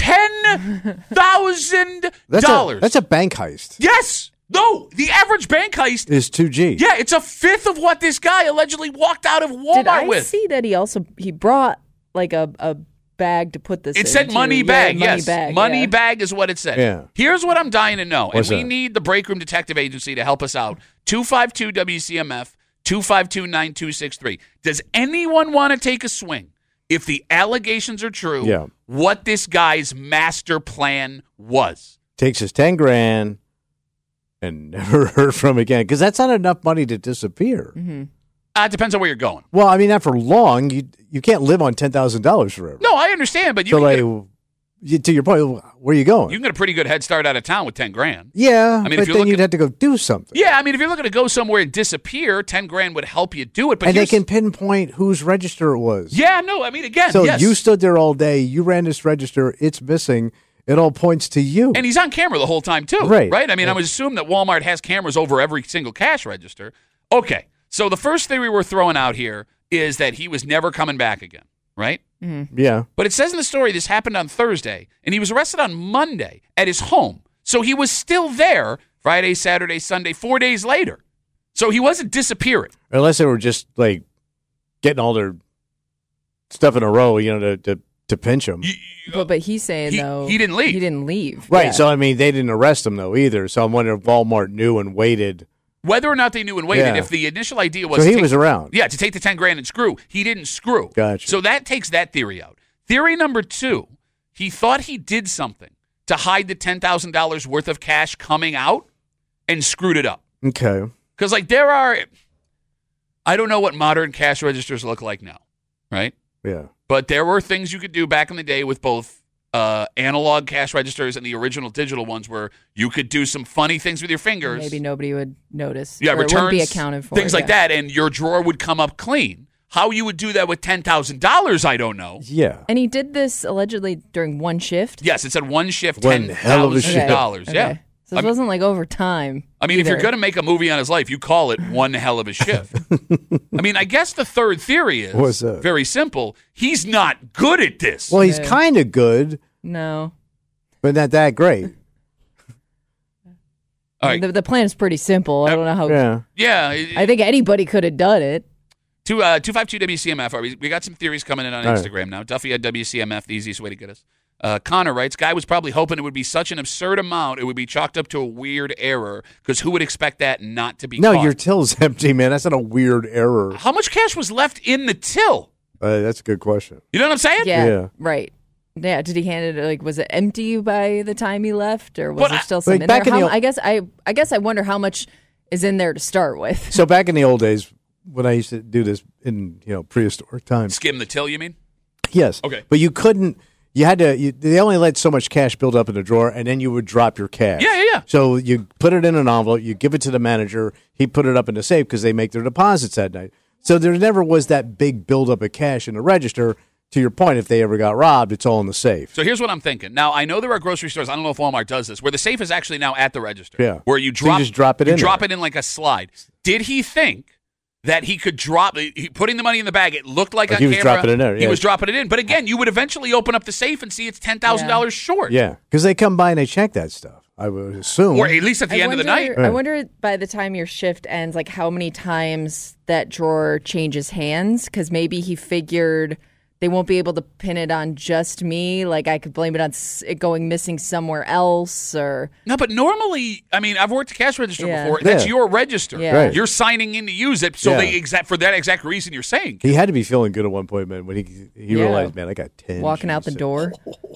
[SPEAKER 2] ten thousand
[SPEAKER 3] That's a,
[SPEAKER 2] dollars.
[SPEAKER 3] that's a bank heist.
[SPEAKER 2] Yes. No, the average bank heist,
[SPEAKER 3] Is two G.
[SPEAKER 2] yeah, it's a fifth of what this guy allegedly walked out of Walmart
[SPEAKER 4] Did I
[SPEAKER 2] with.
[SPEAKER 4] see that he also he brought like a a bag to put this
[SPEAKER 2] It
[SPEAKER 4] in.
[SPEAKER 2] said
[SPEAKER 4] too.
[SPEAKER 2] money
[SPEAKER 4] Yeah,
[SPEAKER 2] bag,
[SPEAKER 4] money
[SPEAKER 2] yes.
[SPEAKER 4] Bag,
[SPEAKER 2] money
[SPEAKER 4] yeah.
[SPEAKER 2] bag is what it said.
[SPEAKER 3] Yeah.
[SPEAKER 2] Here's what I'm dying to know,
[SPEAKER 3] What's
[SPEAKER 2] and we
[SPEAKER 3] that?
[SPEAKER 2] need the Break Room Detective Agency to help us out. two five two W C M F, two five two, nine two six three. Does anyone want to take a swing, if the allegations are true,
[SPEAKER 3] Yeah.
[SPEAKER 2] what this guy's master plan was?
[SPEAKER 3] Takes his ten grand and never heard from again because that's not enough money to disappear.
[SPEAKER 4] Mm-hmm.
[SPEAKER 2] Uh, it depends on where you're going.
[SPEAKER 3] Well, I mean, not for long. You you can't live on ten thousand dollars forever.
[SPEAKER 2] No, I understand, but you,
[SPEAKER 3] so,
[SPEAKER 2] can
[SPEAKER 3] like,
[SPEAKER 2] get,
[SPEAKER 3] you, to your point, where are you going?
[SPEAKER 2] you can get a pretty good head start out of town with ten grand.
[SPEAKER 3] yeah,
[SPEAKER 2] I mean,
[SPEAKER 3] but
[SPEAKER 2] if you're
[SPEAKER 3] then
[SPEAKER 2] looking-
[SPEAKER 3] you'd have to go do something.
[SPEAKER 2] Yeah, I mean, if you're looking to go somewhere and disappear, ten grand would help you do it. But
[SPEAKER 3] and they
[SPEAKER 2] here's-
[SPEAKER 3] can pinpoint whose register it was.
[SPEAKER 2] Yeah, no, I mean, again,
[SPEAKER 3] So
[SPEAKER 2] yes.
[SPEAKER 3] you stood there all day. You ran this register. It's missing. It all points to you.
[SPEAKER 2] And he's on camera the whole time, too.
[SPEAKER 3] Right.
[SPEAKER 2] Right? I mean, I would assume that Walmart has cameras over every single cash register. Okay. So the first theory we're throwing out here is that he was never coming back again, right?
[SPEAKER 3] yeah.
[SPEAKER 2] But it says in the story this happened on Thursday, and he was arrested on Monday at his home. So he was still there Friday, Saturday, Sunday, four days later. So he wasn't disappearing.
[SPEAKER 3] Unless they were just like getting all their stuff in a row, you know, to to, to pinch him.
[SPEAKER 2] You-
[SPEAKER 4] But, but he's saying,
[SPEAKER 2] He-
[SPEAKER 4] though.
[SPEAKER 2] he didn't leave.
[SPEAKER 4] He didn't leave.
[SPEAKER 3] Right.
[SPEAKER 4] Yeah.
[SPEAKER 3] So, I mean, they didn't arrest him, though, either. So I'm wondering if Walmart knew and waited.
[SPEAKER 2] Whether or not they knew and waited,
[SPEAKER 3] Yeah.
[SPEAKER 2] if the initial idea was
[SPEAKER 3] So
[SPEAKER 2] to
[SPEAKER 3] he
[SPEAKER 2] take-
[SPEAKER 3] was around.
[SPEAKER 2] Yeah, to take the ten grand and screw. He didn't screw.
[SPEAKER 3] Gotcha.
[SPEAKER 2] So that takes that theory out. Theory number two, he thought he did something to hide the ten thousand dollars worth of cash coming out and screwed it up.
[SPEAKER 3] Okay.
[SPEAKER 2] Because, like, there are, I don't know what modern cash registers look like now, right?
[SPEAKER 3] Yeah.
[SPEAKER 2] But there were things you could do back in the day with both uh, analog cash registers and the original digital ones where you could do some funny things with your fingers.
[SPEAKER 4] Maybe nobody would notice.
[SPEAKER 2] Yeah,
[SPEAKER 4] or
[SPEAKER 2] returns,
[SPEAKER 4] it wouldn't be accounted for.
[SPEAKER 2] things like
[SPEAKER 4] yeah.
[SPEAKER 2] that, and your drawer would come up clean. How you would do that with ten thousand dollars, I don't know.
[SPEAKER 3] Yeah.
[SPEAKER 4] And he did this allegedly during one shift.
[SPEAKER 2] Yes, it said one shift,
[SPEAKER 3] One
[SPEAKER 2] ten
[SPEAKER 3] hell of a
[SPEAKER 2] thousand
[SPEAKER 3] shift.
[SPEAKER 2] dollars.
[SPEAKER 4] Okay.
[SPEAKER 2] Yeah.
[SPEAKER 4] So it
[SPEAKER 2] I-
[SPEAKER 4] wasn't like overtime.
[SPEAKER 2] I mean, if you're
[SPEAKER 4] either.
[SPEAKER 2] going to make a movie on his life, you call it one hell of a shift. I mean, I guess the third theory is
[SPEAKER 3] What's that?
[SPEAKER 2] very simple. He's not good at this.
[SPEAKER 3] Well, he's
[SPEAKER 4] Yeah.
[SPEAKER 3] kind of good,
[SPEAKER 4] No.
[SPEAKER 3] but not that great.
[SPEAKER 2] All right.
[SPEAKER 4] The, the plan is pretty simple. I don't know how.
[SPEAKER 3] Yeah.
[SPEAKER 2] Yeah.
[SPEAKER 4] I think anybody could have done it.
[SPEAKER 2] Two, uh, two five two W C M F. All right, We, we got some theories coming in on
[SPEAKER 3] All right.
[SPEAKER 2] Instagram now. Duffy at W C M F, the easiest way to get us. Uh, Connor writes, guy was probably hoping it would be such an absurd amount, it would be chalked up to a weird error, because who would expect that not to be
[SPEAKER 3] No,
[SPEAKER 2] caught?
[SPEAKER 3] your till's empty, man. That's not a weird error.
[SPEAKER 2] How much cash was left in the till?
[SPEAKER 3] Uh, that's a good question.
[SPEAKER 2] You know what I'm saying?
[SPEAKER 4] Yeah.
[SPEAKER 3] Yeah.
[SPEAKER 4] Right. Yeah. Did he hand it? Like, was it empty by the time he left, or was
[SPEAKER 2] But
[SPEAKER 4] there
[SPEAKER 2] I-
[SPEAKER 4] still some
[SPEAKER 3] Like,
[SPEAKER 4] in
[SPEAKER 3] back
[SPEAKER 4] there?
[SPEAKER 3] in the
[SPEAKER 4] How-
[SPEAKER 3] old-
[SPEAKER 4] I guess I. I guess I wonder how much is in there to start with.
[SPEAKER 3] So back in the old days, when I used to do this in you know prehistoric times,
[SPEAKER 2] Skim the till, you mean?
[SPEAKER 3] yes,
[SPEAKER 2] Okay.
[SPEAKER 3] but you couldn't. You had to. You, they only let so much cash build up in the drawer, and then you would drop your cash.
[SPEAKER 2] Yeah, yeah, yeah.
[SPEAKER 3] So you put it in an envelope. You give it to the manager. He put it up in the safe because they make their deposits that night. So there never was that big buildup of cash in the register. To your point, if they ever got robbed, it's all in the safe.
[SPEAKER 2] So here's what I'm thinking. Now, I know there are grocery stores, I don't know if Walmart does this, where the safe is actually now at the register.
[SPEAKER 3] Yeah.
[SPEAKER 2] Where you
[SPEAKER 3] So you
[SPEAKER 2] drop,
[SPEAKER 3] just drop it
[SPEAKER 2] you
[SPEAKER 3] in
[SPEAKER 2] drop
[SPEAKER 3] there.
[SPEAKER 2] it in like a slide. Did he think that he could drop, he, putting the money in the bag, it looked like,
[SPEAKER 3] Like
[SPEAKER 2] on
[SPEAKER 3] he was
[SPEAKER 2] camera.
[SPEAKER 3] dropping it in there,
[SPEAKER 2] He
[SPEAKER 3] yeah.
[SPEAKER 2] was dropping it in. But again, you would eventually open up the safe and see it's ten thousand dollars short.
[SPEAKER 3] Yeah, because they come by and they check that stuff. I would assume.
[SPEAKER 2] Or at least at the
[SPEAKER 4] I
[SPEAKER 2] end
[SPEAKER 4] wonder,
[SPEAKER 2] of the night.
[SPEAKER 4] I wonder by the time your shift ends, like how many times that drawer changes hands, because maybe he figured they won't be able to pin it on just me. Like I could blame it on s- it going missing somewhere else, or
[SPEAKER 2] No, but normally, I mean, I've worked a cash register
[SPEAKER 4] Yeah.
[SPEAKER 2] before. That's
[SPEAKER 3] Yeah.
[SPEAKER 2] your register.
[SPEAKER 4] Yeah. Right.
[SPEAKER 2] You're signing in to use it, so
[SPEAKER 3] Yeah.
[SPEAKER 2] they exact for that exact reason you're saying.
[SPEAKER 3] He had to be feeling good at one point, man, when he he
[SPEAKER 4] Yeah.
[SPEAKER 3] realized, man, I got ten.
[SPEAKER 4] walking out the
[SPEAKER 3] Jesus.
[SPEAKER 4] door.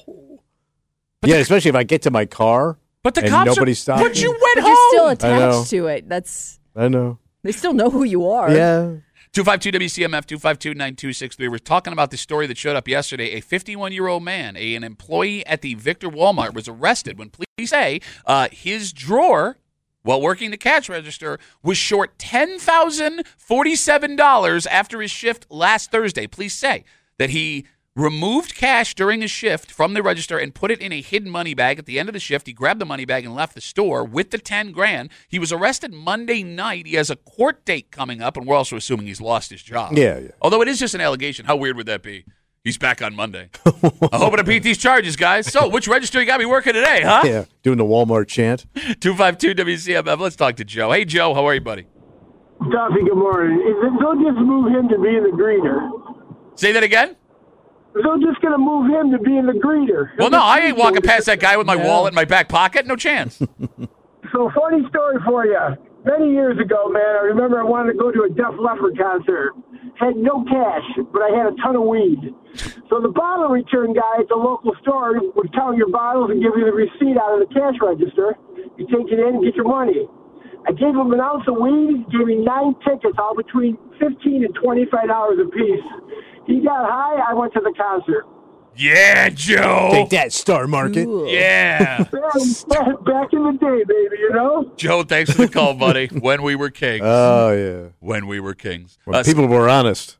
[SPEAKER 3] Yeah, especially if I get to my car.
[SPEAKER 2] But the
[SPEAKER 3] and
[SPEAKER 2] cops
[SPEAKER 3] nobody
[SPEAKER 2] are,
[SPEAKER 3] stopped
[SPEAKER 2] but
[SPEAKER 3] me.
[SPEAKER 2] you went
[SPEAKER 4] But
[SPEAKER 2] home.
[SPEAKER 4] you're still
[SPEAKER 3] I know.
[SPEAKER 4] attached to it. That's
[SPEAKER 3] I know.
[SPEAKER 4] they still know who you are.
[SPEAKER 3] Yeah.
[SPEAKER 2] two five two W C M F, two five two, nine two six three. We're talking about the story that showed up yesterday. A fifty-one-year-old man, a, an employee at the Victor Walmart, was arrested when police say uh, his drawer, while working the cash register, was short ten thousand forty-seven dollars after his shift last Thursday. Police say that he removed cash during his shift from the register and put it in a hidden money bag. At the end of the shift, he grabbed the money bag and left the store with the ten grand. He was arrested Monday night. He has a court date coming up, and we're also assuming he's lost his job.
[SPEAKER 3] Yeah, yeah.
[SPEAKER 2] Although it is just an allegation. How weird would that be? He's back on Monday. I'm hoping to beat these charges, guys. So, which register you got me working today, huh?
[SPEAKER 3] Yeah. Doing the Walmart chant.
[SPEAKER 2] two five two W C M F. Let's talk to Joe. Hey, Joe. How are you, buddy?
[SPEAKER 5] Duffy, good morning. Is it, don't just move him to be in the greener.
[SPEAKER 2] Say that again?
[SPEAKER 5] they're just going to move him to being the greeter.
[SPEAKER 2] Well, no, I ain't walking past that guy with my wallet in my back pocket. No chance.
[SPEAKER 5] So, funny story for you. Many years ago, man, I remember I wanted to go to a Def Leppard concert. Had no cash, but I had a ton of weed. So the bottle return guy at the local store would count your bottles and give you the receipt out of the cash register. You take it in and get your money. I gave him an ounce of weed, gave me nine tickets, all between fifteen and twenty-five dollars a piece. He got high, I went to the concert.
[SPEAKER 2] Yeah, Joe.
[SPEAKER 3] Take that, Star Market.
[SPEAKER 4] Ooh.
[SPEAKER 2] Yeah.
[SPEAKER 5] Back in the day, baby, you know?
[SPEAKER 2] Joe, thanks for the call, buddy. When we were kings.
[SPEAKER 3] Oh, yeah.
[SPEAKER 2] When we were kings.
[SPEAKER 3] When
[SPEAKER 2] Uh,
[SPEAKER 3] people were honest.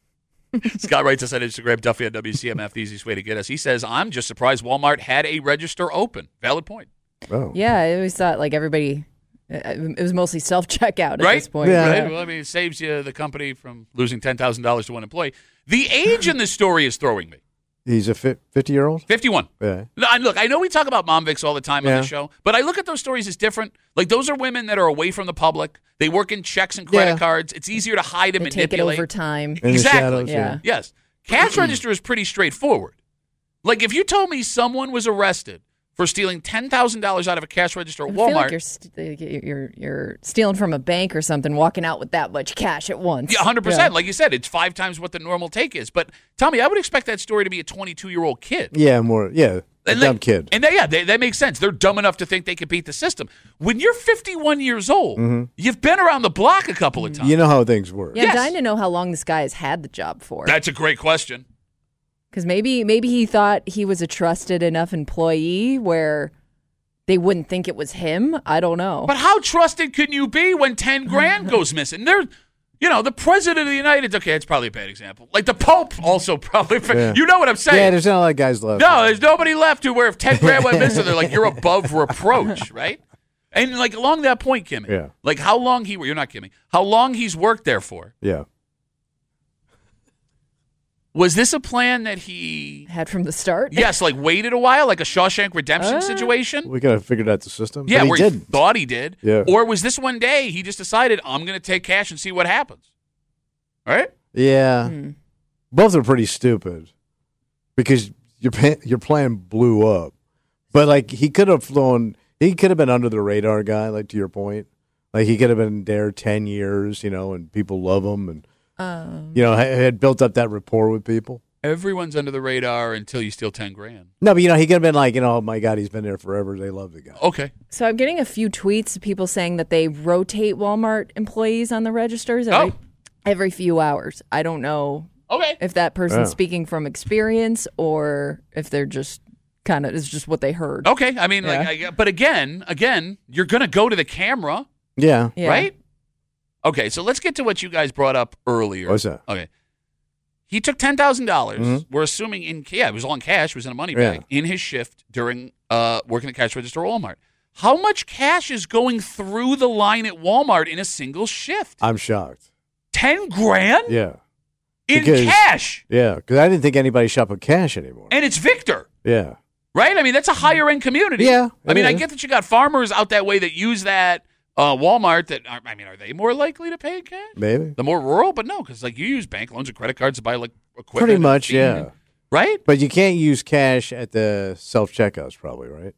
[SPEAKER 2] Scott writes us on Instagram, Duffy at W C M F, the easiest way to get us. He says, I'm just surprised Walmart had a register open. Valid point.
[SPEAKER 3] Oh.
[SPEAKER 4] Yeah, I always thought like everybody, it was mostly self checkout at
[SPEAKER 2] Right?
[SPEAKER 4] this point.
[SPEAKER 3] Yeah.
[SPEAKER 2] Right? Well, I mean, it saves you the company from losing ten thousand dollars to one employee. The age in this story is throwing me.
[SPEAKER 3] He's a fifty-year-old?
[SPEAKER 2] fifty-one.
[SPEAKER 3] Yeah.
[SPEAKER 2] No, I- Look, I know we talk about mom Vics all the time on
[SPEAKER 3] Yeah.
[SPEAKER 2] the show, but I look at those stories as different. Like, those are women that are away from the public. They work in checks and credit
[SPEAKER 3] Yeah.
[SPEAKER 2] cards. It's easier to hide and
[SPEAKER 4] They take it
[SPEAKER 2] manipulate.
[SPEAKER 4] over time.
[SPEAKER 3] In the
[SPEAKER 2] Exactly.
[SPEAKER 3] shadows,
[SPEAKER 4] Yeah.
[SPEAKER 2] Yes. Cash register is pretty straightforward. Like, if you told me someone was arrested for stealing ten thousand dollars out of a cash register at
[SPEAKER 4] I feel
[SPEAKER 2] Walmart,
[SPEAKER 4] like you're, st- you're you're stealing from a bank or something, walking out with that much cash at once.
[SPEAKER 2] yeah, one hundred percent. Like you said, it's five times what the normal take is. But, Tommy, I would expect that story to be a twenty-two-year-old kid.
[SPEAKER 3] Yeah, more. Yeah, a
[SPEAKER 2] And
[SPEAKER 3] dumb
[SPEAKER 2] they-
[SPEAKER 3] kid.
[SPEAKER 2] And they, yeah, they, that makes sense. They're dumb enough to think they can beat the system. When you're fifty-one years old, you've been around the block a couple of times.
[SPEAKER 3] You know how things work.
[SPEAKER 4] Yeah, I'm
[SPEAKER 2] Yes.
[SPEAKER 4] dying to know how long this guy has had the job for.
[SPEAKER 2] That's a great question.
[SPEAKER 4] Because maybe maybe he thought he was a trusted enough employee where they wouldn't think it was him. I don't know.
[SPEAKER 2] But how trusted can you be when ten grand goes missing? They're, you know, the president of the United. Okay, it's probably a bad example. Like the Pope, also probably.
[SPEAKER 3] Yeah.
[SPEAKER 2] You know what I'm saying?
[SPEAKER 3] Yeah, there's not a lot of guys left.
[SPEAKER 2] no, there's nobody left who, where if ten grand went missing, they're like, you're above reproach, right? And like along that point, Kimmy.
[SPEAKER 3] Yeah.
[SPEAKER 2] Like how long he? You're not Kimmy. How long he's worked there for?
[SPEAKER 3] Yeah.
[SPEAKER 2] Was this a plan that he?
[SPEAKER 4] Had from the start.
[SPEAKER 2] Yes, like waited a while, like a Shawshank Redemption
[SPEAKER 4] Uh,
[SPEAKER 2] situation.
[SPEAKER 3] We could have figured out the system.
[SPEAKER 2] Yeah,
[SPEAKER 3] but he
[SPEAKER 2] where
[SPEAKER 3] didn't.
[SPEAKER 2] he thought he did.
[SPEAKER 3] Yeah.
[SPEAKER 2] Or was this one day he just decided, I'm going to take cash and see what happens? All right?
[SPEAKER 3] Yeah.
[SPEAKER 4] Hmm.
[SPEAKER 3] Both are pretty stupid because your pa- your plan blew up. But like he could have flown, he could have been under the radar guy. Like to your point, like he could have been there ten years, you know, and people love him, and
[SPEAKER 4] Um,
[SPEAKER 3] you know ha- had built up that rapport with people.
[SPEAKER 2] Everyone's under the radar until you steal ten grand.
[SPEAKER 3] No, but you know he could have been like, you know, oh my God, he's been there forever. They love the guy.
[SPEAKER 2] Okay.
[SPEAKER 4] so I'm getting a few tweets of people saying that they rotate Walmart employees on the registers every,
[SPEAKER 2] Oh.
[SPEAKER 4] every few hours. I don't know
[SPEAKER 2] Okay.
[SPEAKER 4] if that person's
[SPEAKER 3] Yeah.
[SPEAKER 4] speaking from experience or if they're just kind of, it's just what they heard.
[SPEAKER 2] Okay. I mean, like,
[SPEAKER 4] Yeah.
[SPEAKER 2] I, but again, again, you're going to go to the camera,
[SPEAKER 3] Yeah.
[SPEAKER 4] Yeah.
[SPEAKER 2] right? Okay. So let's get to what you guys brought up earlier.
[SPEAKER 3] What's that?
[SPEAKER 2] Okay. He took ten thousand dollars.
[SPEAKER 3] Mhm.
[SPEAKER 2] We're assuming in, yeah, it was all in cash, it was in a money
[SPEAKER 3] Yeah.
[SPEAKER 2] bag, in his shift during uh, working the cash register at Walmart. How much cash is going through the line at Walmart in a single shift?
[SPEAKER 3] I'm shocked.
[SPEAKER 2] ten grand
[SPEAKER 3] Yeah.
[SPEAKER 2] in
[SPEAKER 3] because-
[SPEAKER 2] cash.
[SPEAKER 3] Yeah. Because I didn't think anybody shop with cash anymore.
[SPEAKER 2] And it's Victor.
[SPEAKER 3] Yeah.
[SPEAKER 2] Right? I mean, that's a higher end community.
[SPEAKER 3] Yeah,
[SPEAKER 2] I mean,
[SPEAKER 3] it
[SPEAKER 2] I
[SPEAKER 3] is.
[SPEAKER 2] get that you got farmers out that way that use that uh, Walmart that, are, I mean, are they more likely to pay in cash?
[SPEAKER 3] Maybe.
[SPEAKER 2] The more rural? But no, because like you use bank loans and credit cards to buy like equipment.
[SPEAKER 3] Pretty
[SPEAKER 2] and
[SPEAKER 3] much,
[SPEAKER 2] feed
[SPEAKER 3] yeah.
[SPEAKER 2] and- right?
[SPEAKER 3] But you can't use cash at the self checkouts, probably, right?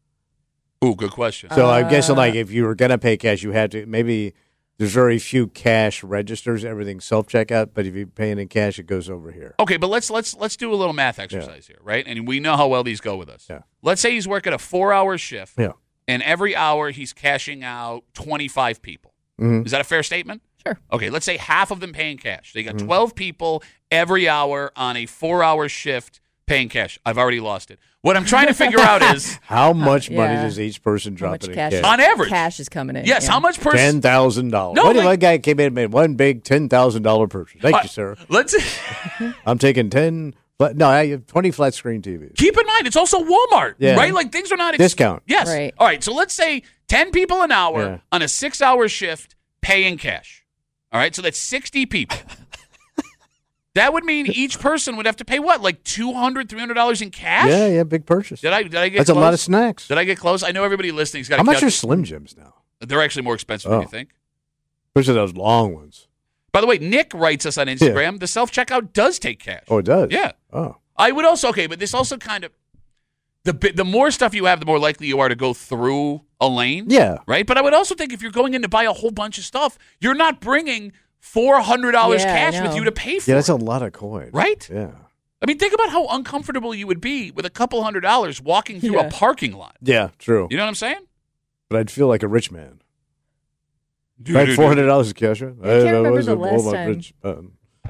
[SPEAKER 2] Ooh, good question.
[SPEAKER 3] So I'm guessing,
[SPEAKER 2] Uh,
[SPEAKER 3] like, if you were gonna pay cash, you had to. Maybe there's very few cash registers. Everything's self checkout. But if you're paying in cash, it goes over here.
[SPEAKER 2] Okay, but let's let's let's do a little math exercise here, right? And we know how well these go with us.
[SPEAKER 3] Yeah.
[SPEAKER 2] Let's say he's working a four-hour shift,
[SPEAKER 3] Yeah.
[SPEAKER 2] and every hour he's cashing out twenty-five people.
[SPEAKER 3] Mhm.
[SPEAKER 2] Is that a fair statement?
[SPEAKER 4] Sure.
[SPEAKER 2] Okay, let's say half of them paying cash. So you got
[SPEAKER 3] Mm-hmm.
[SPEAKER 2] twelve people every hour on a four-hour shift paying cash. I've already lost it. What I'm trying to figure out is,
[SPEAKER 3] How much money
[SPEAKER 4] yeah.
[SPEAKER 3] does each person
[SPEAKER 4] How
[SPEAKER 3] drop
[SPEAKER 4] much
[SPEAKER 3] in
[SPEAKER 4] cash,
[SPEAKER 3] cash?
[SPEAKER 2] On average.
[SPEAKER 4] cash is coming in.
[SPEAKER 2] yes,
[SPEAKER 4] yeah.
[SPEAKER 2] how much per
[SPEAKER 3] Ten thousand dollars.
[SPEAKER 2] No,
[SPEAKER 3] What if
[SPEAKER 2] like-
[SPEAKER 3] one guy came in and made one big ten thousand dollar purchase? Thank
[SPEAKER 2] Uh,
[SPEAKER 3] you, sir.
[SPEAKER 2] Let's
[SPEAKER 3] I'm taking ten. Flat, no, I have twenty flat screen T Vs.
[SPEAKER 2] keep in mind it's also Walmart,
[SPEAKER 3] Yeah.
[SPEAKER 2] right? Like things are not ex-
[SPEAKER 3] Discount.
[SPEAKER 2] Yes.
[SPEAKER 4] Right.
[SPEAKER 2] All right. So let's say ten people an hour
[SPEAKER 3] Yeah.
[SPEAKER 2] on a six-hour shift paying cash. All right. So that's sixty people. That would mean each person would have to pay what, like two hundred dollars, three hundred dollars in cash?
[SPEAKER 3] Yeah, yeah, big purchase.
[SPEAKER 2] Did I did I get
[SPEAKER 3] That's
[SPEAKER 2] close?
[SPEAKER 3] a lot of snacks.
[SPEAKER 2] Did I get close? I know everybody listening's got.
[SPEAKER 3] How
[SPEAKER 2] a
[SPEAKER 3] much
[SPEAKER 2] calc-
[SPEAKER 3] are Slim Jims now?
[SPEAKER 2] They're actually more expensive than
[SPEAKER 3] Oh.
[SPEAKER 2] you think.
[SPEAKER 3] Especially those long ones.
[SPEAKER 2] By the way, Nick writes us on Instagram. The self checkout does take cash.
[SPEAKER 3] Oh, it does.
[SPEAKER 2] Yeah.
[SPEAKER 3] Oh,
[SPEAKER 2] I would also okay, but this also kind of the bi- the more stuff you have, the more likely you are to go through a lane.
[SPEAKER 3] Yeah.
[SPEAKER 2] Right. But I would also think if you're going in to buy a whole bunch of stuff, you're not bringing four hundred dollars
[SPEAKER 4] Yeah, I
[SPEAKER 2] cash with
[SPEAKER 4] know.
[SPEAKER 2] you to pay for.
[SPEAKER 3] Yeah, that's
[SPEAKER 2] it.
[SPEAKER 3] a lot of coin.
[SPEAKER 2] Right?
[SPEAKER 3] Yeah.
[SPEAKER 2] I mean, think about how uncomfortable you would be with a couple hundred dollars walking through
[SPEAKER 4] Yeah.
[SPEAKER 2] a parking lot.
[SPEAKER 3] Yeah, true.
[SPEAKER 2] You know what I'm saying?
[SPEAKER 3] But I'd feel like a rich man.
[SPEAKER 2] Dude,
[SPEAKER 3] I had
[SPEAKER 2] dude,
[SPEAKER 3] four hundred dollars in cash. I,
[SPEAKER 4] can't remember
[SPEAKER 3] was
[SPEAKER 4] the
[SPEAKER 3] a-
[SPEAKER 4] last
[SPEAKER 3] oh, my
[SPEAKER 4] time.
[SPEAKER 3] rich, um,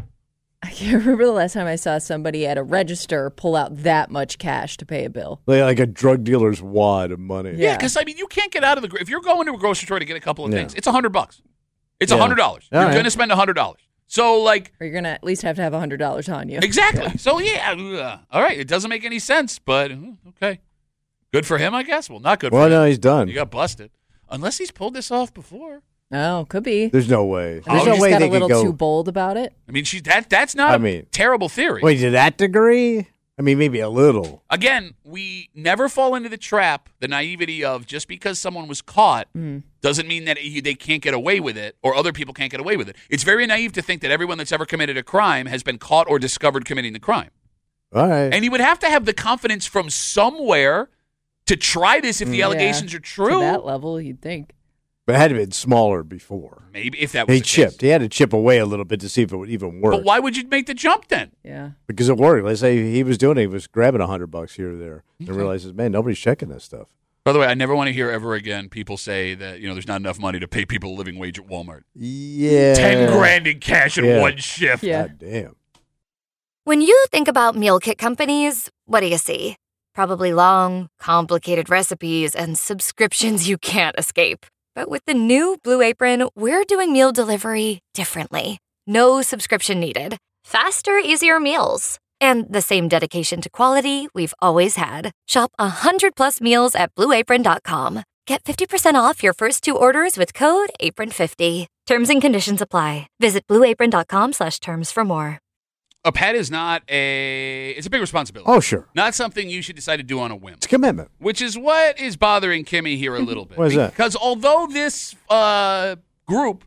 [SPEAKER 4] I can't remember the last time I saw somebody at a register pull out that much cash to pay a bill.
[SPEAKER 3] like, like a drug dealer's wad of money.
[SPEAKER 2] Yeah,
[SPEAKER 4] Yeah.
[SPEAKER 2] because I mean, you can't get out of the gro- if you're going to a grocery store to get a couple of
[SPEAKER 3] Yeah.
[SPEAKER 2] things, it's a hundred bucks. It's a
[SPEAKER 3] Yeah.
[SPEAKER 2] hundred dollars.
[SPEAKER 3] All
[SPEAKER 2] You're
[SPEAKER 3] right.
[SPEAKER 2] going to spend a hundred dollars. So like
[SPEAKER 4] Or you're going to at least have to have one hundred dollars on you.
[SPEAKER 2] exactly. So yeah, uh, all right. It doesn't make any sense, but uh, okay, good for him, I guess. Well, not good.
[SPEAKER 3] Well,
[SPEAKER 2] for him.
[SPEAKER 3] no, he's done.
[SPEAKER 2] You got busted, unless he's pulled this off before.
[SPEAKER 4] Oh, could be.
[SPEAKER 3] There's no way.
[SPEAKER 2] Oh,
[SPEAKER 3] There's
[SPEAKER 2] you
[SPEAKER 3] no
[SPEAKER 2] just
[SPEAKER 3] way
[SPEAKER 4] got
[SPEAKER 3] they
[SPEAKER 4] a little
[SPEAKER 3] could go.
[SPEAKER 4] too bold about it.
[SPEAKER 2] I mean, she that that's not
[SPEAKER 3] I
[SPEAKER 2] a
[SPEAKER 3] mean-
[SPEAKER 2] terrible theory.
[SPEAKER 3] Wait, to that degree? I mean, maybe a little.
[SPEAKER 2] Again, we never fall into the trap, the naivety of just because someone was caught doesn't mean that he- they can't get away with it or other people can't get away with it. It's very naive to think that everyone that's ever committed a crime has been caught or discovered committing the crime.
[SPEAKER 3] All right.
[SPEAKER 2] And you would have to have the confidence from somewhere to try this if the allegations
[SPEAKER 4] Yeah.
[SPEAKER 2] are true.
[SPEAKER 4] To that level, you'd think.
[SPEAKER 3] But it had to have been smaller before.
[SPEAKER 2] Maybe if that was
[SPEAKER 3] He
[SPEAKER 2] the
[SPEAKER 3] chipped.
[SPEAKER 2] case.
[SPEAKER 3] He had to chip away a little bit to see if it would even work.
[SPEAKER 2] But why would you make the jump then?
[SPEAKER 4] Yeah.
[SPEAKER 3] Because it worked. Let's say he was doing it. He was grabbing a hundred bucks here or there,
[SPEAKER 2] Okay.
[SPEAKER 3] and realizes, man, nobody's checking this stuff.
[SPEAKER 2] By the way, I never want to hear ever again people say that you know there's not enough money to pay people a living wage at Walmart.
[SPEAKER 3] Yeah.
[SPEAKER 2] Ten grand in cash in
[SPEAKER 3] Yeah.
[SPEAKER 2] one shift.
[SPEAKER 4] Yeah.
[SPEAKER 3] God damn.
[SPEAKER 1] When you think about meal kit companies, what do you see? Probably long, complicated recipes and subscriptions you can't escape. But with the new Blue Apron, we're doing meal delivery differently. No subscription needed. Faster, easier meals. And the same dedication to quality we've always had. Shop one hundred plus meals at blue apron dot com. Get fifty percent off your first two orders with code apron fifty. Terms and conditions apply. Visit blue apron dot com slash terms for more.
[SPEAKER 2] A pet is not a. It's a big responsibility.
[SPEAKER 3] Oh, sure.
[SPEAKER 2] Not something you should decide to do on a whim.
[SPEAKER 3] It's a commitment.
[SPEAKER 2] Which is what is bothering Kimmy here a little bit.
[SPEAKER 3] Why is that?
[SPEAKER 2] Because although this uh, group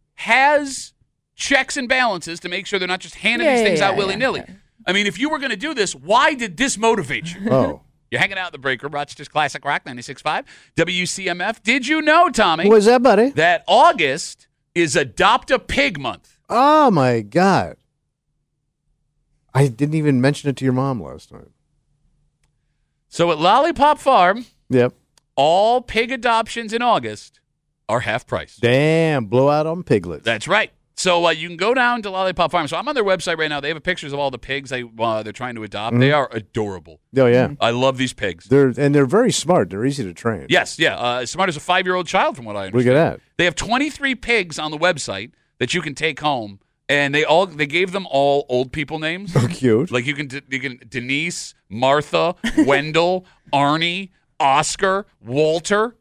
[SPEAKER 2] has checks and balances to make sure they're not just handing
[SPEAKER 4] Yeah,
[SPEAKER 2] these
[SPEAKER 4] yeah,
[SPEAKER 2] things
[SPEAKER 4] yeah,
[SPEAKER 2] out
[SPEAKER 4] yeah,
[SPEAKER 2] willy nilly.
[SPEAKER 4] okay.
[SPEAKER 2] I mean, if you were going to do this, why did this motivate you?
[SPEAKER 3] Oh.
[SPEAKER 2] You're hanging out at the breaker, Rochester's Classic Rock ninety-six point five, W C M F. Did you know, Tommy,
[SPEAKER 3] What was that, buddy?
[SPEAKER 2] that August is Adopt a Pig Month?
[SPEAKER 3] Oh, my God. I didn't even mention it to your mom last night.
[SPEAKER 2] So at Lollipop Farm,
[SPEAKER 3] Yep.
[SPEAKER 2] all pig adoptions in August are half price.
[SPEAKER 3] Damn. Blowout on piglets.
[SPEAKER 2] That's right. So uh, you can go down to Lollipop Farm. So I'm on their website right now. They have pictures of all the pigs they uh, they're trying to adopt. They are adorable.
[SPEAKER 3] Oh, yeah.
[SPEAKER 2] I love these pigs.
[SPEAKER 3] They're And they're very smart. They're easy to train.
[SPEAKER 2] Yes, yeah, uh, as smart as a five-year-old child, from what I
[SPEAKER 3] Look
[SPEAKER 2] understand.
[SPEAKER 3] at that.
[SPEAKER 2] They have twenty-three pigs on the website that you can take home, and they all they gave them all old people names.
[SPEAKER 3] So cute.
[SPEAKER 2] Like you can you can Denise, Martha, Wendell, Arnie, Oscar, Walter,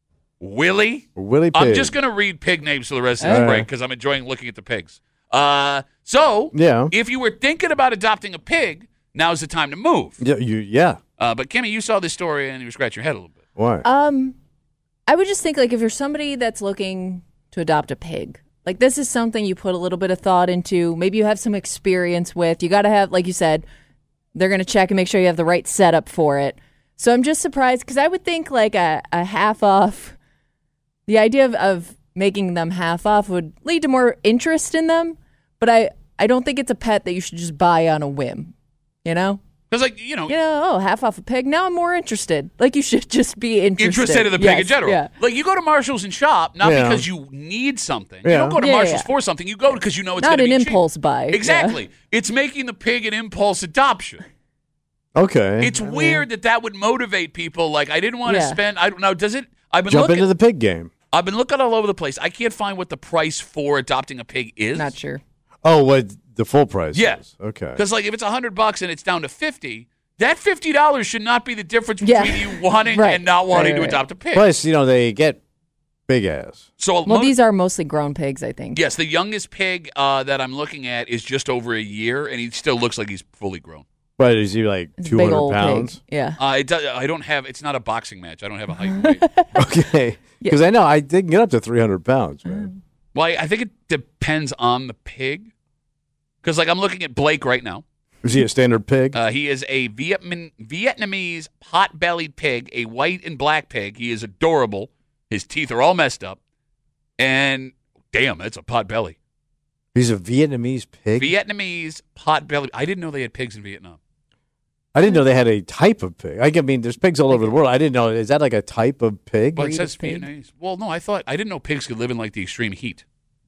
[SPEAKER 2] Willie.
[SPEAKER 3] Willie Pig.
[SPEAKER 2] I'm just going to read pig names for the rest of the
[SPEAKER 3] All
[SPEAKER 2] break
[SPEAKER 3] right.
[SPEAKER 2] because I'm enjoying looking at the pigs. Uh, so,
[SPEAKER 3] Yeah.
[SPEAKER 2] if you were thinking about adopting a pig, now's the time to move.
[SPEAKER 3] Yeah, you, yeah.
[SPEAKER 2] Uh, but, Kimmy, you saw this story and you scratch your head a little bit.
[SPEAKER 3] Why?
[SPEAKER 4] Um, I would just think, like, if you're somebody that's looking to adopt a pig, like, this is something you put a little bit of thought into. Maybe you have some experience with. You got to have, like you said, they're going to check and make sure you have the right setup for it. So I'm just surprised because I would think, like, a, a half off, the idea of, of making them half off would lead to more interest in them. But I, I don't think it's a pet that you should just buy on a whim, you know?
[SPEAKER 2] Because, like, you know,
[SPEAKER 4] You know, oh, half off a pig. Now I'm more interested. Like, you should just be interested.
[SPEAKER 2] interested in the pig
[SPEAKER 4] Yes,
[SPEAKER 2] in general.
[SPEAKER 4] Yeah.
[SPEAKER 2] Like, you go to Marshall's and shop, not
[SPEAKER 3] Yeah.
[SPEAKER 2] because you need something. You
[SPEAKER 3] Yeah.
[SPEAKER 2] don't go to
[SPEAKER 4] Yeah,
[SPEAKER 2] Marshall's
[SPEAKER 4] yeah.
[SPEAKER 2] for something. You go because you know it's
[SPEAKER 4] Not
[SPEAKER 2] going to
[SPEAKER 4] an
[SPEAKER 2] be cheap.
[SPEAKER 4] impulse buy. Yeah.
[SPEAKER 2] Exactly. It's making the pig an impulse adoption.
[SPEAKER 3] Okay.
[SPEAKER 2] It's
[SPEAKER 3] I mean,
[SPEAKER 2] weird that that would motivate people. Like, I didn't want to
[SPEAKER 4] Yeah.
[SPEAKER 2] spend. I don't know. Does it? I've been
[SPEAKER 3] Jump
[SPEAKER 2] looking.
[SPEAKER 3] into the pig game.
[SPEAKER 2] I've been looking all over the place. I can't find what the price for adopting a pig is.
[SPEAKER 4] Not sure.
[SPEAKER 3] Oh, what the full price
[SPEAKER 2] Yeah.
[SPEAKER 3] is. Okay.
[SPEAKER 2] Because, like, if it's a hundred bucks and it's down to fifty, that fifty dollars should not be the difference
[SPEAKER 4] Yeah.
[SPEAKER 2] between you wanting
[SPEAKER 4] Right.
[SPEAKER 2] and not wanting
[SPEAKER 4] Right,
[SPEAKER 2] to
[SPEAKER 4] right,
[SPEAKER 2] adopt a pig.
[SPEAKER 3] Plus, you know, they get big ass.
[SPEAKER 2] So,
[SPEAKER 4] Well,
[SPEAKER 2] mo-
[SPEAKER 4] these are mostly grown pigs, I think.
[SPEAKER 2] yes, the youngest pig uh, that I'm looking at is just over a year, and he still looks like he's fully grown.
[SPEAKER 3] But is he like
[SPEAKER 4] It's a
[SPEAKER 3] two
[SPEAKER 4] big
[SPEAKER 3] hundred
[SPEAKER 4] old
[SPEAKER 3] pounds?
[SPEAKER 4] pig. Yeah.
[SPEAKER 2] Uh, it does, I don't have. It's not a boxing match. I don't have a height and weight.
[SPEAKER 3] Okay. Because I know I they can get up to three hundred pounds, man.
[SPEAKER 2] Well, I, I think it depends on the pig. Because, like, I'm looking at Blake right now.
[SPEAKER 3] Is he a standard pig?
[SPEAKER 2] Uh, he is a Vietnam- Vietnamese pot-bellied pig, a white and black pig. He is adorable. His teeth are all messed up. And, damn, that's a pot belly.
[SPEAKER 3] He's a Vietnamese pig?
[SPEAKER 2] Vietnamese pot-bellied. I didn't know they had pigs in Vietnam.
[SPEAKER 3] I didn't know they had a type of pig. I mean, there's pigs all over the world. I didn't know. Is that like a type of pig?
[SPEAKER 2] Well, it
[SPEAKER 4] Breed
[SPEAKER 2] says
[SPEAKER 4] of pig?
[SPEAKER 2] Vietnamese. Well, no, I thought, I didn't know pigs could live in, like, the extreme heat.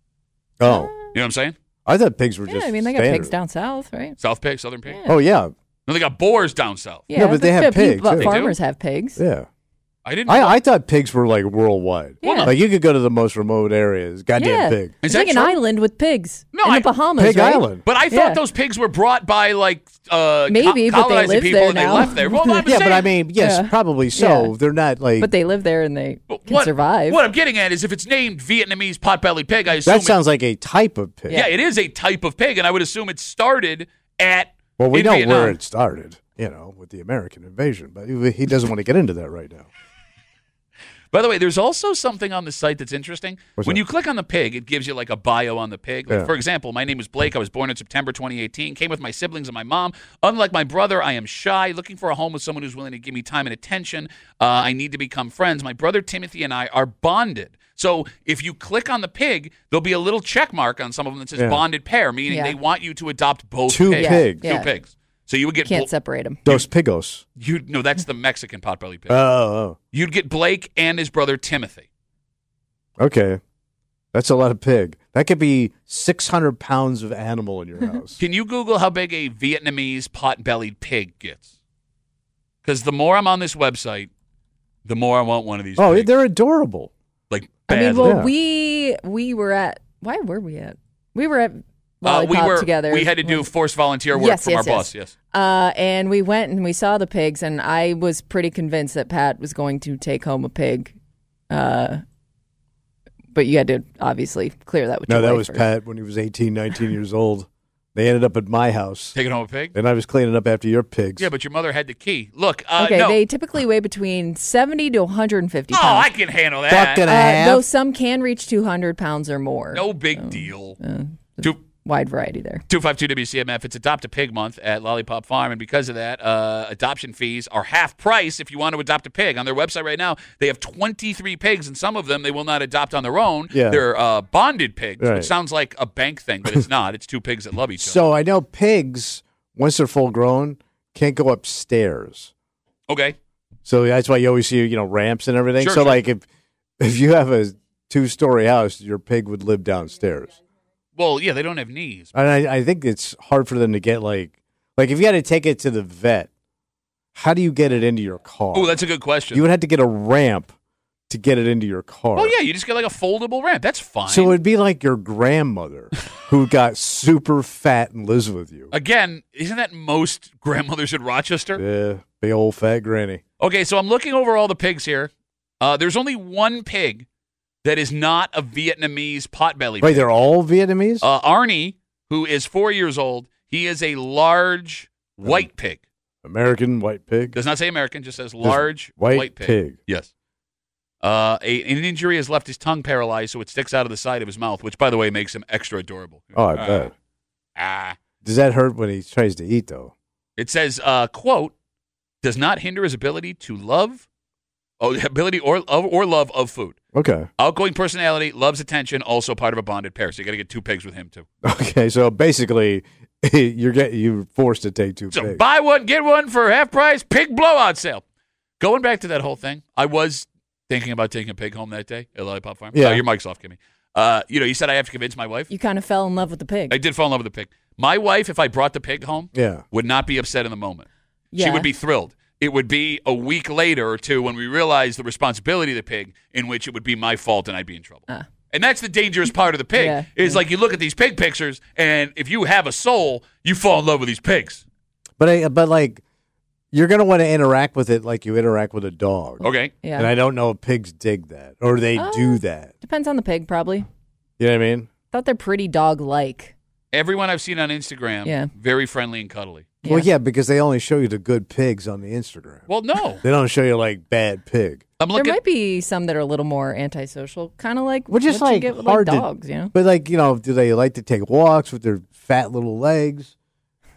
[SPEAKER 3] Oh.
[SPEAKER 2] You know what I'm saying?
[SPEAKER 3] I thought pigs were
[SPEAKER 4] Yeah,
[SPEAKER 3] just
[SPEAKER 4] I mean, they got
[SPEAKER 3] standard.
[SPEAKER 4] pigs down south, right?
[SPEAKER 2] South pig, southern pig.
[SPEAKER 4] Yeah.
[SPEAKER 3] Oh, yeah.
[SPEAKER 2] No, they got boars down south.
[SPEAKER 4] Yeah,
[SPEAKER 3] but they have
[SPEAKER 4] the
[SPEAKER 3] pigs,
[SPEAKER 4] people-
[SPEAKER 3] too.
[SPEAKER 2] They do?
[SPEAKER 4] Farmers have pigs.
[SPEAKER 3] Yeah.
[SPEAKER 2] I didn't know.
[SPEAKER 3] I, I thought pigs were like worldwide.
[SPEAKER 4] Yeah.
[SPEAKER 3] Like you could go to the most remote areas. Goddamn
[SPEAKER 4] yeah.
[SPEAKER 3] pig.
[SPEAKER 2] Is
[SPEAKER 4] It's
[SPEAKER 2] that
[SPEAKER 4] like an
[SPEAKER 2] true?
[SPEAKER 4] island with pigs
[SPEAKER 2] No,
[SPEAKER 4] in
[SPEAKER 2] I-
[SPEAKER 4] the Bahamas,
[SPEAKER 3] Pig
[SPEAKER 4] right?
[SPEAKER 3] Island.
[SPEAKER 2] But I thought
[SPEAKER 4] Yeah.
[SPEAKER 2] those pigs were brought by, like, uh,
[SPEAKER 4] Maybe,
[SPEAKER 2] co-
[SPEAKER 4] but they
[SPEAKER 2] colonizing
[SPEAKER 4] live
[SPEAKER 2] people
[SPEAKER 4] there
[SPEAKER 2] and they
[SPEAKER 4] now.
[SPEAKER 2] left there. Well, I'm
[SPEAKER 3] Yeah,
[SPEAKER 2] saying,
[SPEAKER 3] but I mean, yes,
[SPEAKER 4] Yeah.
[SPEAKER 3] probably so.
[SPEAKER 4] Yeah.
[SPEAKER 3] They're not like.
[SPEAKER 4] But they live there and they
[SPEAKER 2] But
[SPEAKER 4] can
[SPEAKER 2] what,
[SPEAKER 4] survive.
[SPEAKER 2] What I'm getting at is if it's named Vietnamese pot-bellied pig, I assume
[SPEAKER 3] that
[SPEAKER 2] it-
[SPEAKER 3] sounds like a type of pig.
[SPEAKER 2] yeah, it is a type of pig, and I would assume it started at
[SPEAKER 3] Well, we
[SPEAKER 2] in
[SPEAKER 3] know
[SPEAKER 2] Vietnam.
[SPEAKER 3] where it started. You know, with the American invasion, but he he doesn't want to get into that right now.
[SPEAKER 2] By the way, there's also something on the site that's interesting.
[SPEAKER 3] What's
[SPEAKER 2] when
[SPEAKER 3] that?
[SPEAKER 2] you click on the pig, it gives you like a bio on the pig. Like,
[SPEAKER 3] Yeah.
[SPEAKER 2] For example, my name is Blake. I was born in September twenty eighteen. Came with my siblings and my mom. Unlike my brother, I am shy, looking for a home with someone who's willing to give me time and attention. Uh, I need to become friends. My brother Timothy and I are bonded. So if you click on the pig, there'll be a little check mark on some of them that says
[SPEAKER 3] Yeah.
[SPEAKER 2] bonded pair, meaning
[SPEAKER 4] Yeah.
[SPEAKER 2] they want you to adopt both
[SPEAKER 3] Two
[SPEAKER 2] pigs.
[SPEAKER 3] pigs.
[SPEAKER 2] Two
[SPEAKER 4] Yeah.
[SPEAKER 2] pigs. So you would get
[SPEAKER 4] Can't
[SPEAKER 2] Bl-
[SPEAKER 4] separate them.
[SPEAKER 3] Dos pigos.
[SPEAKER 2] you no, that's the Mexican potbelly pig.
[SPEAKER 3] Oh, oh,
[SPEAKER 2] You'd get Blake and his brother Timothy.
[SPEAKER 3] oh. Okay. That's a lot of pig. That could be six hundred pounds of animal in your house.
[SPEAKER 2] Can you Google how big a Vietnamese pot-bellied pig gets? Because the more I'm on this website, the more I want one of these.
[SPEAKER 3] Oh,
[SPEAKER 2] pigs.
[SPEAKER 3] they're adorable.
[SPEAKER 2] like
[SPEAKER 4] I
[SPEAKER 2] badly.
[SPEAKER 4] mean, well,
[SPEAKER 3] Yeah.
[SPEAKER 4] we we were at why were we at? We were at
[SPEAKER 2] uh,
[SPEAKER 4] Lollipop
[SPEAKER 2] we were
[SPEAKER 4] together.
[SPEAKER 2] we had to do
[SPEAKER 4] when-
[SPEAKER 2] forced volunteer work
[SPEAKER 4] Yes,
[SPEAKER 2] from
[SPEAKER 4] yes,
[SPEAKER 2] our
[SPEAKER 4] yes.
[SPEAKER 2] boss. Yes.
[SPEAKER 4] Uh, and we went and we saw the pigs, and I was pretty convinced that Pat was going to take home a pig. Uh, but you had to obviously clear that with
[SPEAKER 3] No,
[SPEAKER 4] your
[SPEAKER 3] that
[SPEAKER 4] wife
[SPEAKER 3] was
[SPEAKER 4] first.
[SPEAKER 3] Pat when he was eighteen, nineteen years old. They ended up at my house,
[SPEAKER 2] Taking home a pig.
[SPEAKER 3] and I was cleaning up after your pigs.
[SPEAKER 2] Yeah, but your mother had the key. Look, uh,
[SPEAKER 4] Okay,
[SPEAKER 2] no.
[SPEAKER 4] they typically weigh between seventy to one hundred fifty
[SPEAKER 2] oh,
[SPEAKER 4] pounds.
[SPEAKER 2] I can handle that.
[SPEAKER 3] Fuck and a
[SPEAKER 4] uh,
[SPEAKER 3] half.
[SPEAKER 4] though some can reach two hundred pounds or more.
[SPEAKER 2] No big deal.
[SPEAKER 4] Uh,
[SPEAKER 2] Two.
[SPEAKER 4] wide variety there.
[SPEAKER 2] two five two W C M F. It's Adopt a Pig Month at Lollipop Farm, and because of that, uh, adoption fees are half price if you want to adopt a pig. On their website right now, they have twenty-three pigs, and some of them they will not adopt on their own.
[SPEAKER 3] Yeah.
[SPEAKER 2] They're uh, bonded pigs,
[SPEAKER 3] Right.
[SPEAKER 2] which sounds like a bank thing, but it's not. It's two pigs that love each other.
[SPEAKER 3] So I know pigs, once they're full grown, can't go upstairs.
[SPEAKER 2] Okay.
[SPEAKER 3] So that's why you always see, you know, ramps and everything.
[SPEAKER 2] Sure,
[SPEAKER 3] so
[SPEAKER 2] sure.
[SPEAKER 3] like if if you have a two story house, your pig would live downstairs.
[SPEAKER 2] Well, yeah, they don't have knees.
[SPEAKER 3] And I, I think it's hard for them to get like like if you had to take it to the vet, how do you get it into your car?
[SPEAKER 2] Oh, that's a good question.
[SPEAKER 3] You would have to get a ramp to get it into your car.
[SPEAKER 2] Oh, yeah, you just get like a foldable ramp. That's fine.
[SPEAKER 3] So it'd be like your grandmother who got super fat and lives with you.
[SPEAKER 2] Again, isn't that most grandmothers in Rochester?
[SPEAKER 3] Yeah, big old fat granny.
[SPEAKER 2] Okay, so I'm looking over all the pigs here. Uh, there's only one pig that is not a Vietnamese potbelly pig.
[SPEAKER 3] Wait, they're all Vietnamese?
[SPEAKER 2] Uh, Arnie, who is four years old, he is a large white pig.
[SPEAKER 3] American white pig.
[SPEAKER 2] Does not say American, just says large
[SPEAKER 3] white
[SPEAKER 2] white, pig.
[SPEAKER 3] pig.
[SPEAKER 2] Yes. Uh, a, an injury has left his tongue paralyzed, so it sticks out of the side of his mouth, which, by the way, makes him extra adorable.
[SPEAKER 3] Oh, I
[SPEAKER 2] Ah,
[SPEAKER 3] bet.
[SPEAKER 2] Ah.
[SPEAKER 3] Does that hurt when he tries to eat, though?
[SPEAKER 2] It says, uh, quote, does not hinder his ability to love, oh, ability or, or, or love of food.
[SPEAKER 3] Okay.
[SPEAKER 2] Outgoing personality, loves attention, also part of a bonded pair. So you got to get two pigs with him, too.
[SPEAKER 3] Okay, so basically, you're get you're forced to take two
[SPEAKER 2] So
[SPEAKER 3] pigs.
[SPEAKER 2] buy one, get one for half price, pig blowout sale. Going back to that whole thing, I was thinking about taking a pig home that day at Lollipop Farm.
[SPEAKER 3] Yeah.
[SPEAKER 2] Oh, your mic's off, Kimmy. Uh, you know, you said I have to convince my wife.
[SPEAKER 4] You kind of fell in love with the pig.
[SPEAKER 2] I did fall in love with the pig. My wife, if I brought the pig home,
[SPEAKER 3] Yeah.
[SPEAKER 2] would not be upset in the moment. She
[SPEAKER 4] Yeah.
[SPEAKER 2] would be thrilled. It would be a week later or two when we realized the responsibility of the pig, in which it would be my fault and I'd be in trouble.
[SPEAKER 4] Ah.
[SPEAKER 2] And that's the dangerous part of the pig.
[SPEAKER 4] Yeah,
[SPEAKER 2] is
[SPEAKER 4] yeah.
[SPEAKER 2] like you look at these pig pictures, and if you have a soul, you fall in love with these pigs.
[SPEAKER 3] But I, but like, you're gonna want to interact with it like you interact with a dog.
[SPEAKER 2] Okay.
[SPEAKER 4] Yeah.
[SPEAKER 3] And I don't know if pigs dig that or they
[SPEAKER 4] Uh,
[SPEAKER 3] do that.
[SPEAKER 4] Depends on the pig, probably.
[SPEAKER 3] You know what I mean?
[SPEAKER 4] Thought they're pretty dog-like.
[SPEAKER 2] Everyone I've seen on Instagram,
[SPEAKER 4] Yeah.
[SPEAKER 2] very friendly and cuddly.
[SPEAKER 4] Yeah.
[SPEAKER 3] Well, yeah, because they only show you the good pigs on the Instagram.
[SPEAKER 2] Well, no.
[SPEAKER 3] They don't show you like bad pig.
[SPEAKER 2] I'm
[SPEAKER 4] There
[SPEAKER 2] looking.
[SPEAKER 4] might be some that are a little more antisocial, kind of like
[SPEAKER 3] Which is
[SPEAKER 4] what you
[SPEAKER 3] like
[SPEAKER 4] get with
[SPEAKER 3] hard
[SPEAKER 4] like
[SPEAKER 3] to-
[SPEAKER 4] dogs, you know?
[SPEAKER 3] But like, you know, do they like to take walks with their fat little legs?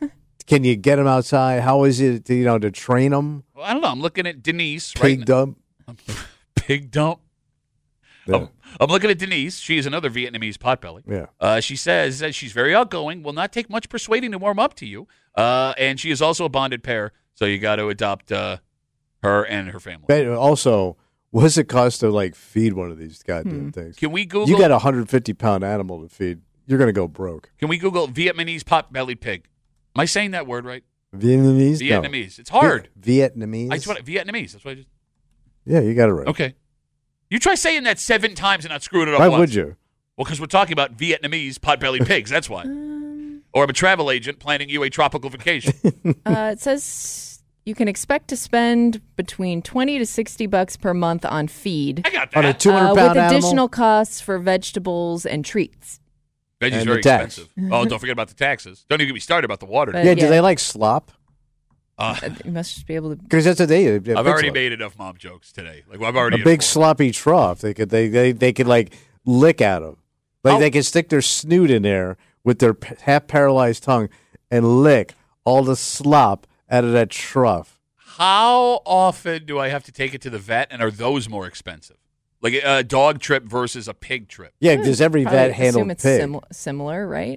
[SPEAKER 3] Can you get them outside? How is it, to, you know, to train them?
[SPEAKER 2] Well, I don't know. I'm looking at Denise.
[SPEAKER 3] Pig
[SPEAKER 2] right
[SPEAKER 3] dump.
[SPEAKER 2] Pig dump.
[SPEAKER 3] Yeah.
[SPEAKER 2] I'm, I'm looking at Denise. She is another Vietnamese potbelly.
[SPEAKER 3] Yeah.
[SPEAKER 2] Uh, she says that she's very outgoing, will not take much persuading to warm up to you, uh, and she is also a bonded pair, so you got to adopt uh, her and her family.
[SPEAKER 3] But also, what does it cost to like feed one of these goddamn
[SPEAKER 4] Hmm.
[SPEAKER 3] things?
[SPEAKER 2] Can we Google?
[SPEAKER 3] You got a one hundred fifty pound animal to feed. You're going to go broke.
[SPEAKER 2] Can we Google Vietnamese pot-bellied pig? Am I saying that word right?
[SPEAKER 3] Vietnamese? No.
[SPEAKER 2] Vietnamese. It's hard.
[SPEAKER 3] Vi- Vietnamese?
[SPEAKER 2] I just want Vietnamese. That's what I just.
[SPEAKER 3] Yeah, you got it right.
[SPEAKER 2] Okay. You try saying that seven times and not screwing it up
[SPEAKER 3] Why
[SPEAKER 2] once.
[SPEAKER 3] would you?
[SPEAKER 2] Well, because we're talking about Vietnamese pot-bellied pigs. That's why. Or I'm a travel agent planning you a tropical vacation.
[SPEAKER 4] Uh, it says you can expect to spend between twenty to sixty bucks per month on feed,
[SPEAKER 2] I got
[SPEAKER 3] On a
[SPEAKER 2] that.
[SPEAKER 3] two hundred
[SPEAKER 4] uh,
[SPEAKER 3] pound
[SPEAKER 4] with
[SPEAKER 3] animal?
[SPEAKER 4] additional costs for vegetables and treats.
[SPEAKER 2] Veggie's
[SPEAKER 3] And
[SPEAKER 2] very
[SPEAKER 3] the tax.
[SPEAKER 2] expensive. Oh, don't forget about the taxes. Don't even get me started about the water.
[SPEAKER 4] But-
[SPEAKER 3] Yeah, do
[SPEAKER 4] yeah.
[SPEAKER 3] they like slop?
[SPEAKER 2] Uh,
[SPEAKER 4] You must just be able to.
[SPEAKER 3] Because that's what they do.
[SPEAKER 2] I've already made enough mom jokes today. Like well, I've already
[SPEAKER 3] a big
[SPEAKER 2] had four.
[SPEAKER 3] sloppy trough. They could they they, they could like lick at them. Like
[SPEAKER 2] Oh.
[SPEAKER 3] they could stick their snoot in there with their p- half paralyzed tongue and lick all the slop out of that trough.
[SPEAKER 2] How often do I have to take it to the vet, and are those more expensive? Like a dog trip versus a pig trip?
[SPEAKER 3] Yeah, does every
[SPEAKER 4] Probably
[SPEAKER 3] vet handle
[SPEAKER 4] assume it's
[SPEAKER 3] pig?
[SPEAKER 4] sim- similar, right?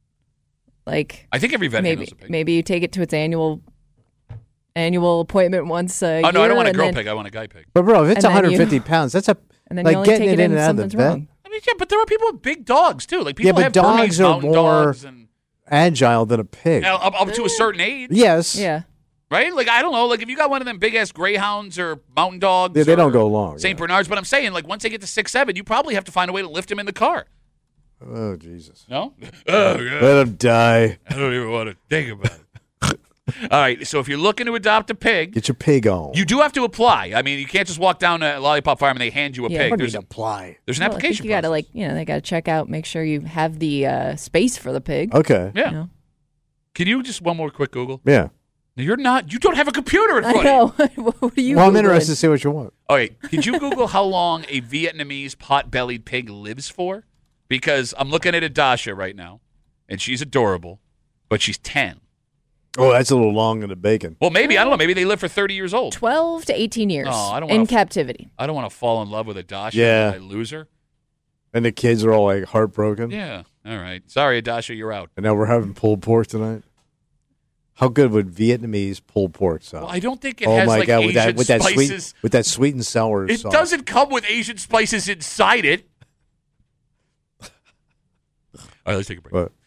[SPEAKER 4] Like
[SPEAKER 2] I think every vet
[SPEAKER 4] maybe
[SPEAKER 2] handles a pig.
[SPEAKER 4] maybe you take it to its annual annual appointment once a year.
[SPEAKER 2] Oh no, I don't want a
[SPEAKER 4] and
[SPEAKER 2] girl
[SPEAKER 4] then,
[SPEAKER 2] pig. I want a guy pig.
[SPEAKER 3] But bro, if it's
[SPEAKER 4] And then
[SPEAKER 3] one hundred fifty
[SPEAKER 4] you-
[SPEAKER 3] pounds, that's a
[SPEAKER 4] And then
[SPEAKER 3] like
[SPEAKER 4] you only
[SPEAKER 3] getting
[SPEAKER 4] take
[SPEAKER 3] it
[SPEAKER 4] it
[SPEAKER 3] in and out of the
[SPEAKER 4] something's
[SPEAKER 3] vet.
[SPEAKER 4] wrong.
[SPEAKER 2] I mean, yeah, but there are people with big dogs too. Like people
[SPEAKER 3] but
[SPEAKER 2] have
[SPEAKER 3] dogs
[SPEAKER 2] Bernese
[SPEAKER 3] are
[SPEAKER 2] mountain
[SPEAKER 3] more-
[SPEAKER 2] dogs and
[SPEAKER 3] Agile than a pig.
[SPEAKER 2] up, up to a certain age.
[SPEAKER 3] Yes.
[SPEAKER 4] Yeah.
[SPEAKER 2] Right? Like I don't know. Like if you got one of them big ass greyhounds or mountain dogs,
[SPEAKER 3] Yeah, they
[SPEAKER 2] or
[SPEAKER 3] don't go long,
[SPEAKER 2] Saint
[SPEAKER 3] yeah.
[SPEAKER 2] Bernards, but I'm saying like once they get to six, seven, you probably have to find a way to lift them in the car.
[SPEAKER 3] Oh Jesus.
[SPEAKER 2] No? Oh God.
[SPEAKER 3] Let them die.
[SPEAKER 2] I don't even want to think about it. All right. So if you're looking to adopt a pig,
[SPEAKER 3] Get your pig on.
[SPEAKER 2] you do have to apply. I mean, you can't just walk down a Lollipop Farm and they hand you a
[SPEAKER 4] Yeah.
[SPEAKER 2] pig.
[SPEAKER 3] What do
[SPEAKER 2] There's,
[SPEAKER 3] you mean apply?
[SPEAKER 2] there's an
[SPEAKER 4] Well, I think
[SPEAKER 2] application.
[SPEAKER 4] you got to
[SPEAKER 2] process.
[SPEAKER 4] like you know they got to check out, make sure you have the uh, space for the pig.
[SPEAKER 3] Okay.
[SPEAKER 2] Yeah.
[SPEAKER 4] You know?
[SPEAKER 2] Can you just one more quick Google?
[SPEAKER 3] Yeah.
[SPEAKER 2] No, you're not. You don't have a computer in
[SPEAKER 4] I
[SPEAKER 2] front of you.
[SPEAKER 4] know. What are you?
[SPEAKER 3] Well, I'm
[SPEAKER 4] Googling?
[SPEAKER 3] interested to see what you want.
[SPEAKER 2] All right. Could you Google how long a Vietnamese pot-bellied pig lives for? Because I'm looking at Adasha right now, and she's adorable, but she's ten.
[SPEAKER 3] Oh, that's a little long in the bacon.
[SPEAKER 2] Well, maybe. I don't know. Maybe they live for thirty years old.
[SPEAKER 4] Twelve to eighteen years.
[SPEAKER 2] Oh, I don't
[SPEAKER 4] in
[SPEAKER 2] wanna f-
[SPEAKER 4] captivity.
[SPEAKER 2] I don't want to fall in love with Adasha.
[SPEAKER 3] Yeah.
[SPEAKER 2] And I lose her.
[SPEAKER 3] And the kids are all like heartbroken.
[SPEAKER 2] Yeah. All right. Sorry, Adasha, you're out.
[SPEAKER 3] And now we're having pulled pork tonight. How good would Vietnamese pulled pork sound?
[SPEAKER 2] Well, I don't think it
[SPEAKER 3] oh
[SPEAKER 2] has
[SPEAKER 3] my
[SPEAKER 2] like
[SPEAKER 3] god,
[SPEAKER 2] Asian
[SPEAKER 3] with that with that
[SPEAKER 2] spices.
[SPEAKER 3] sweet with that sweet and sour
[SPEAKER 2] It
[SPEAKER 3] sauce.
[SPEAKER 2] doesn't come with Asian spices inside it. All right, let's take a break.
[SPEAKER 3] What?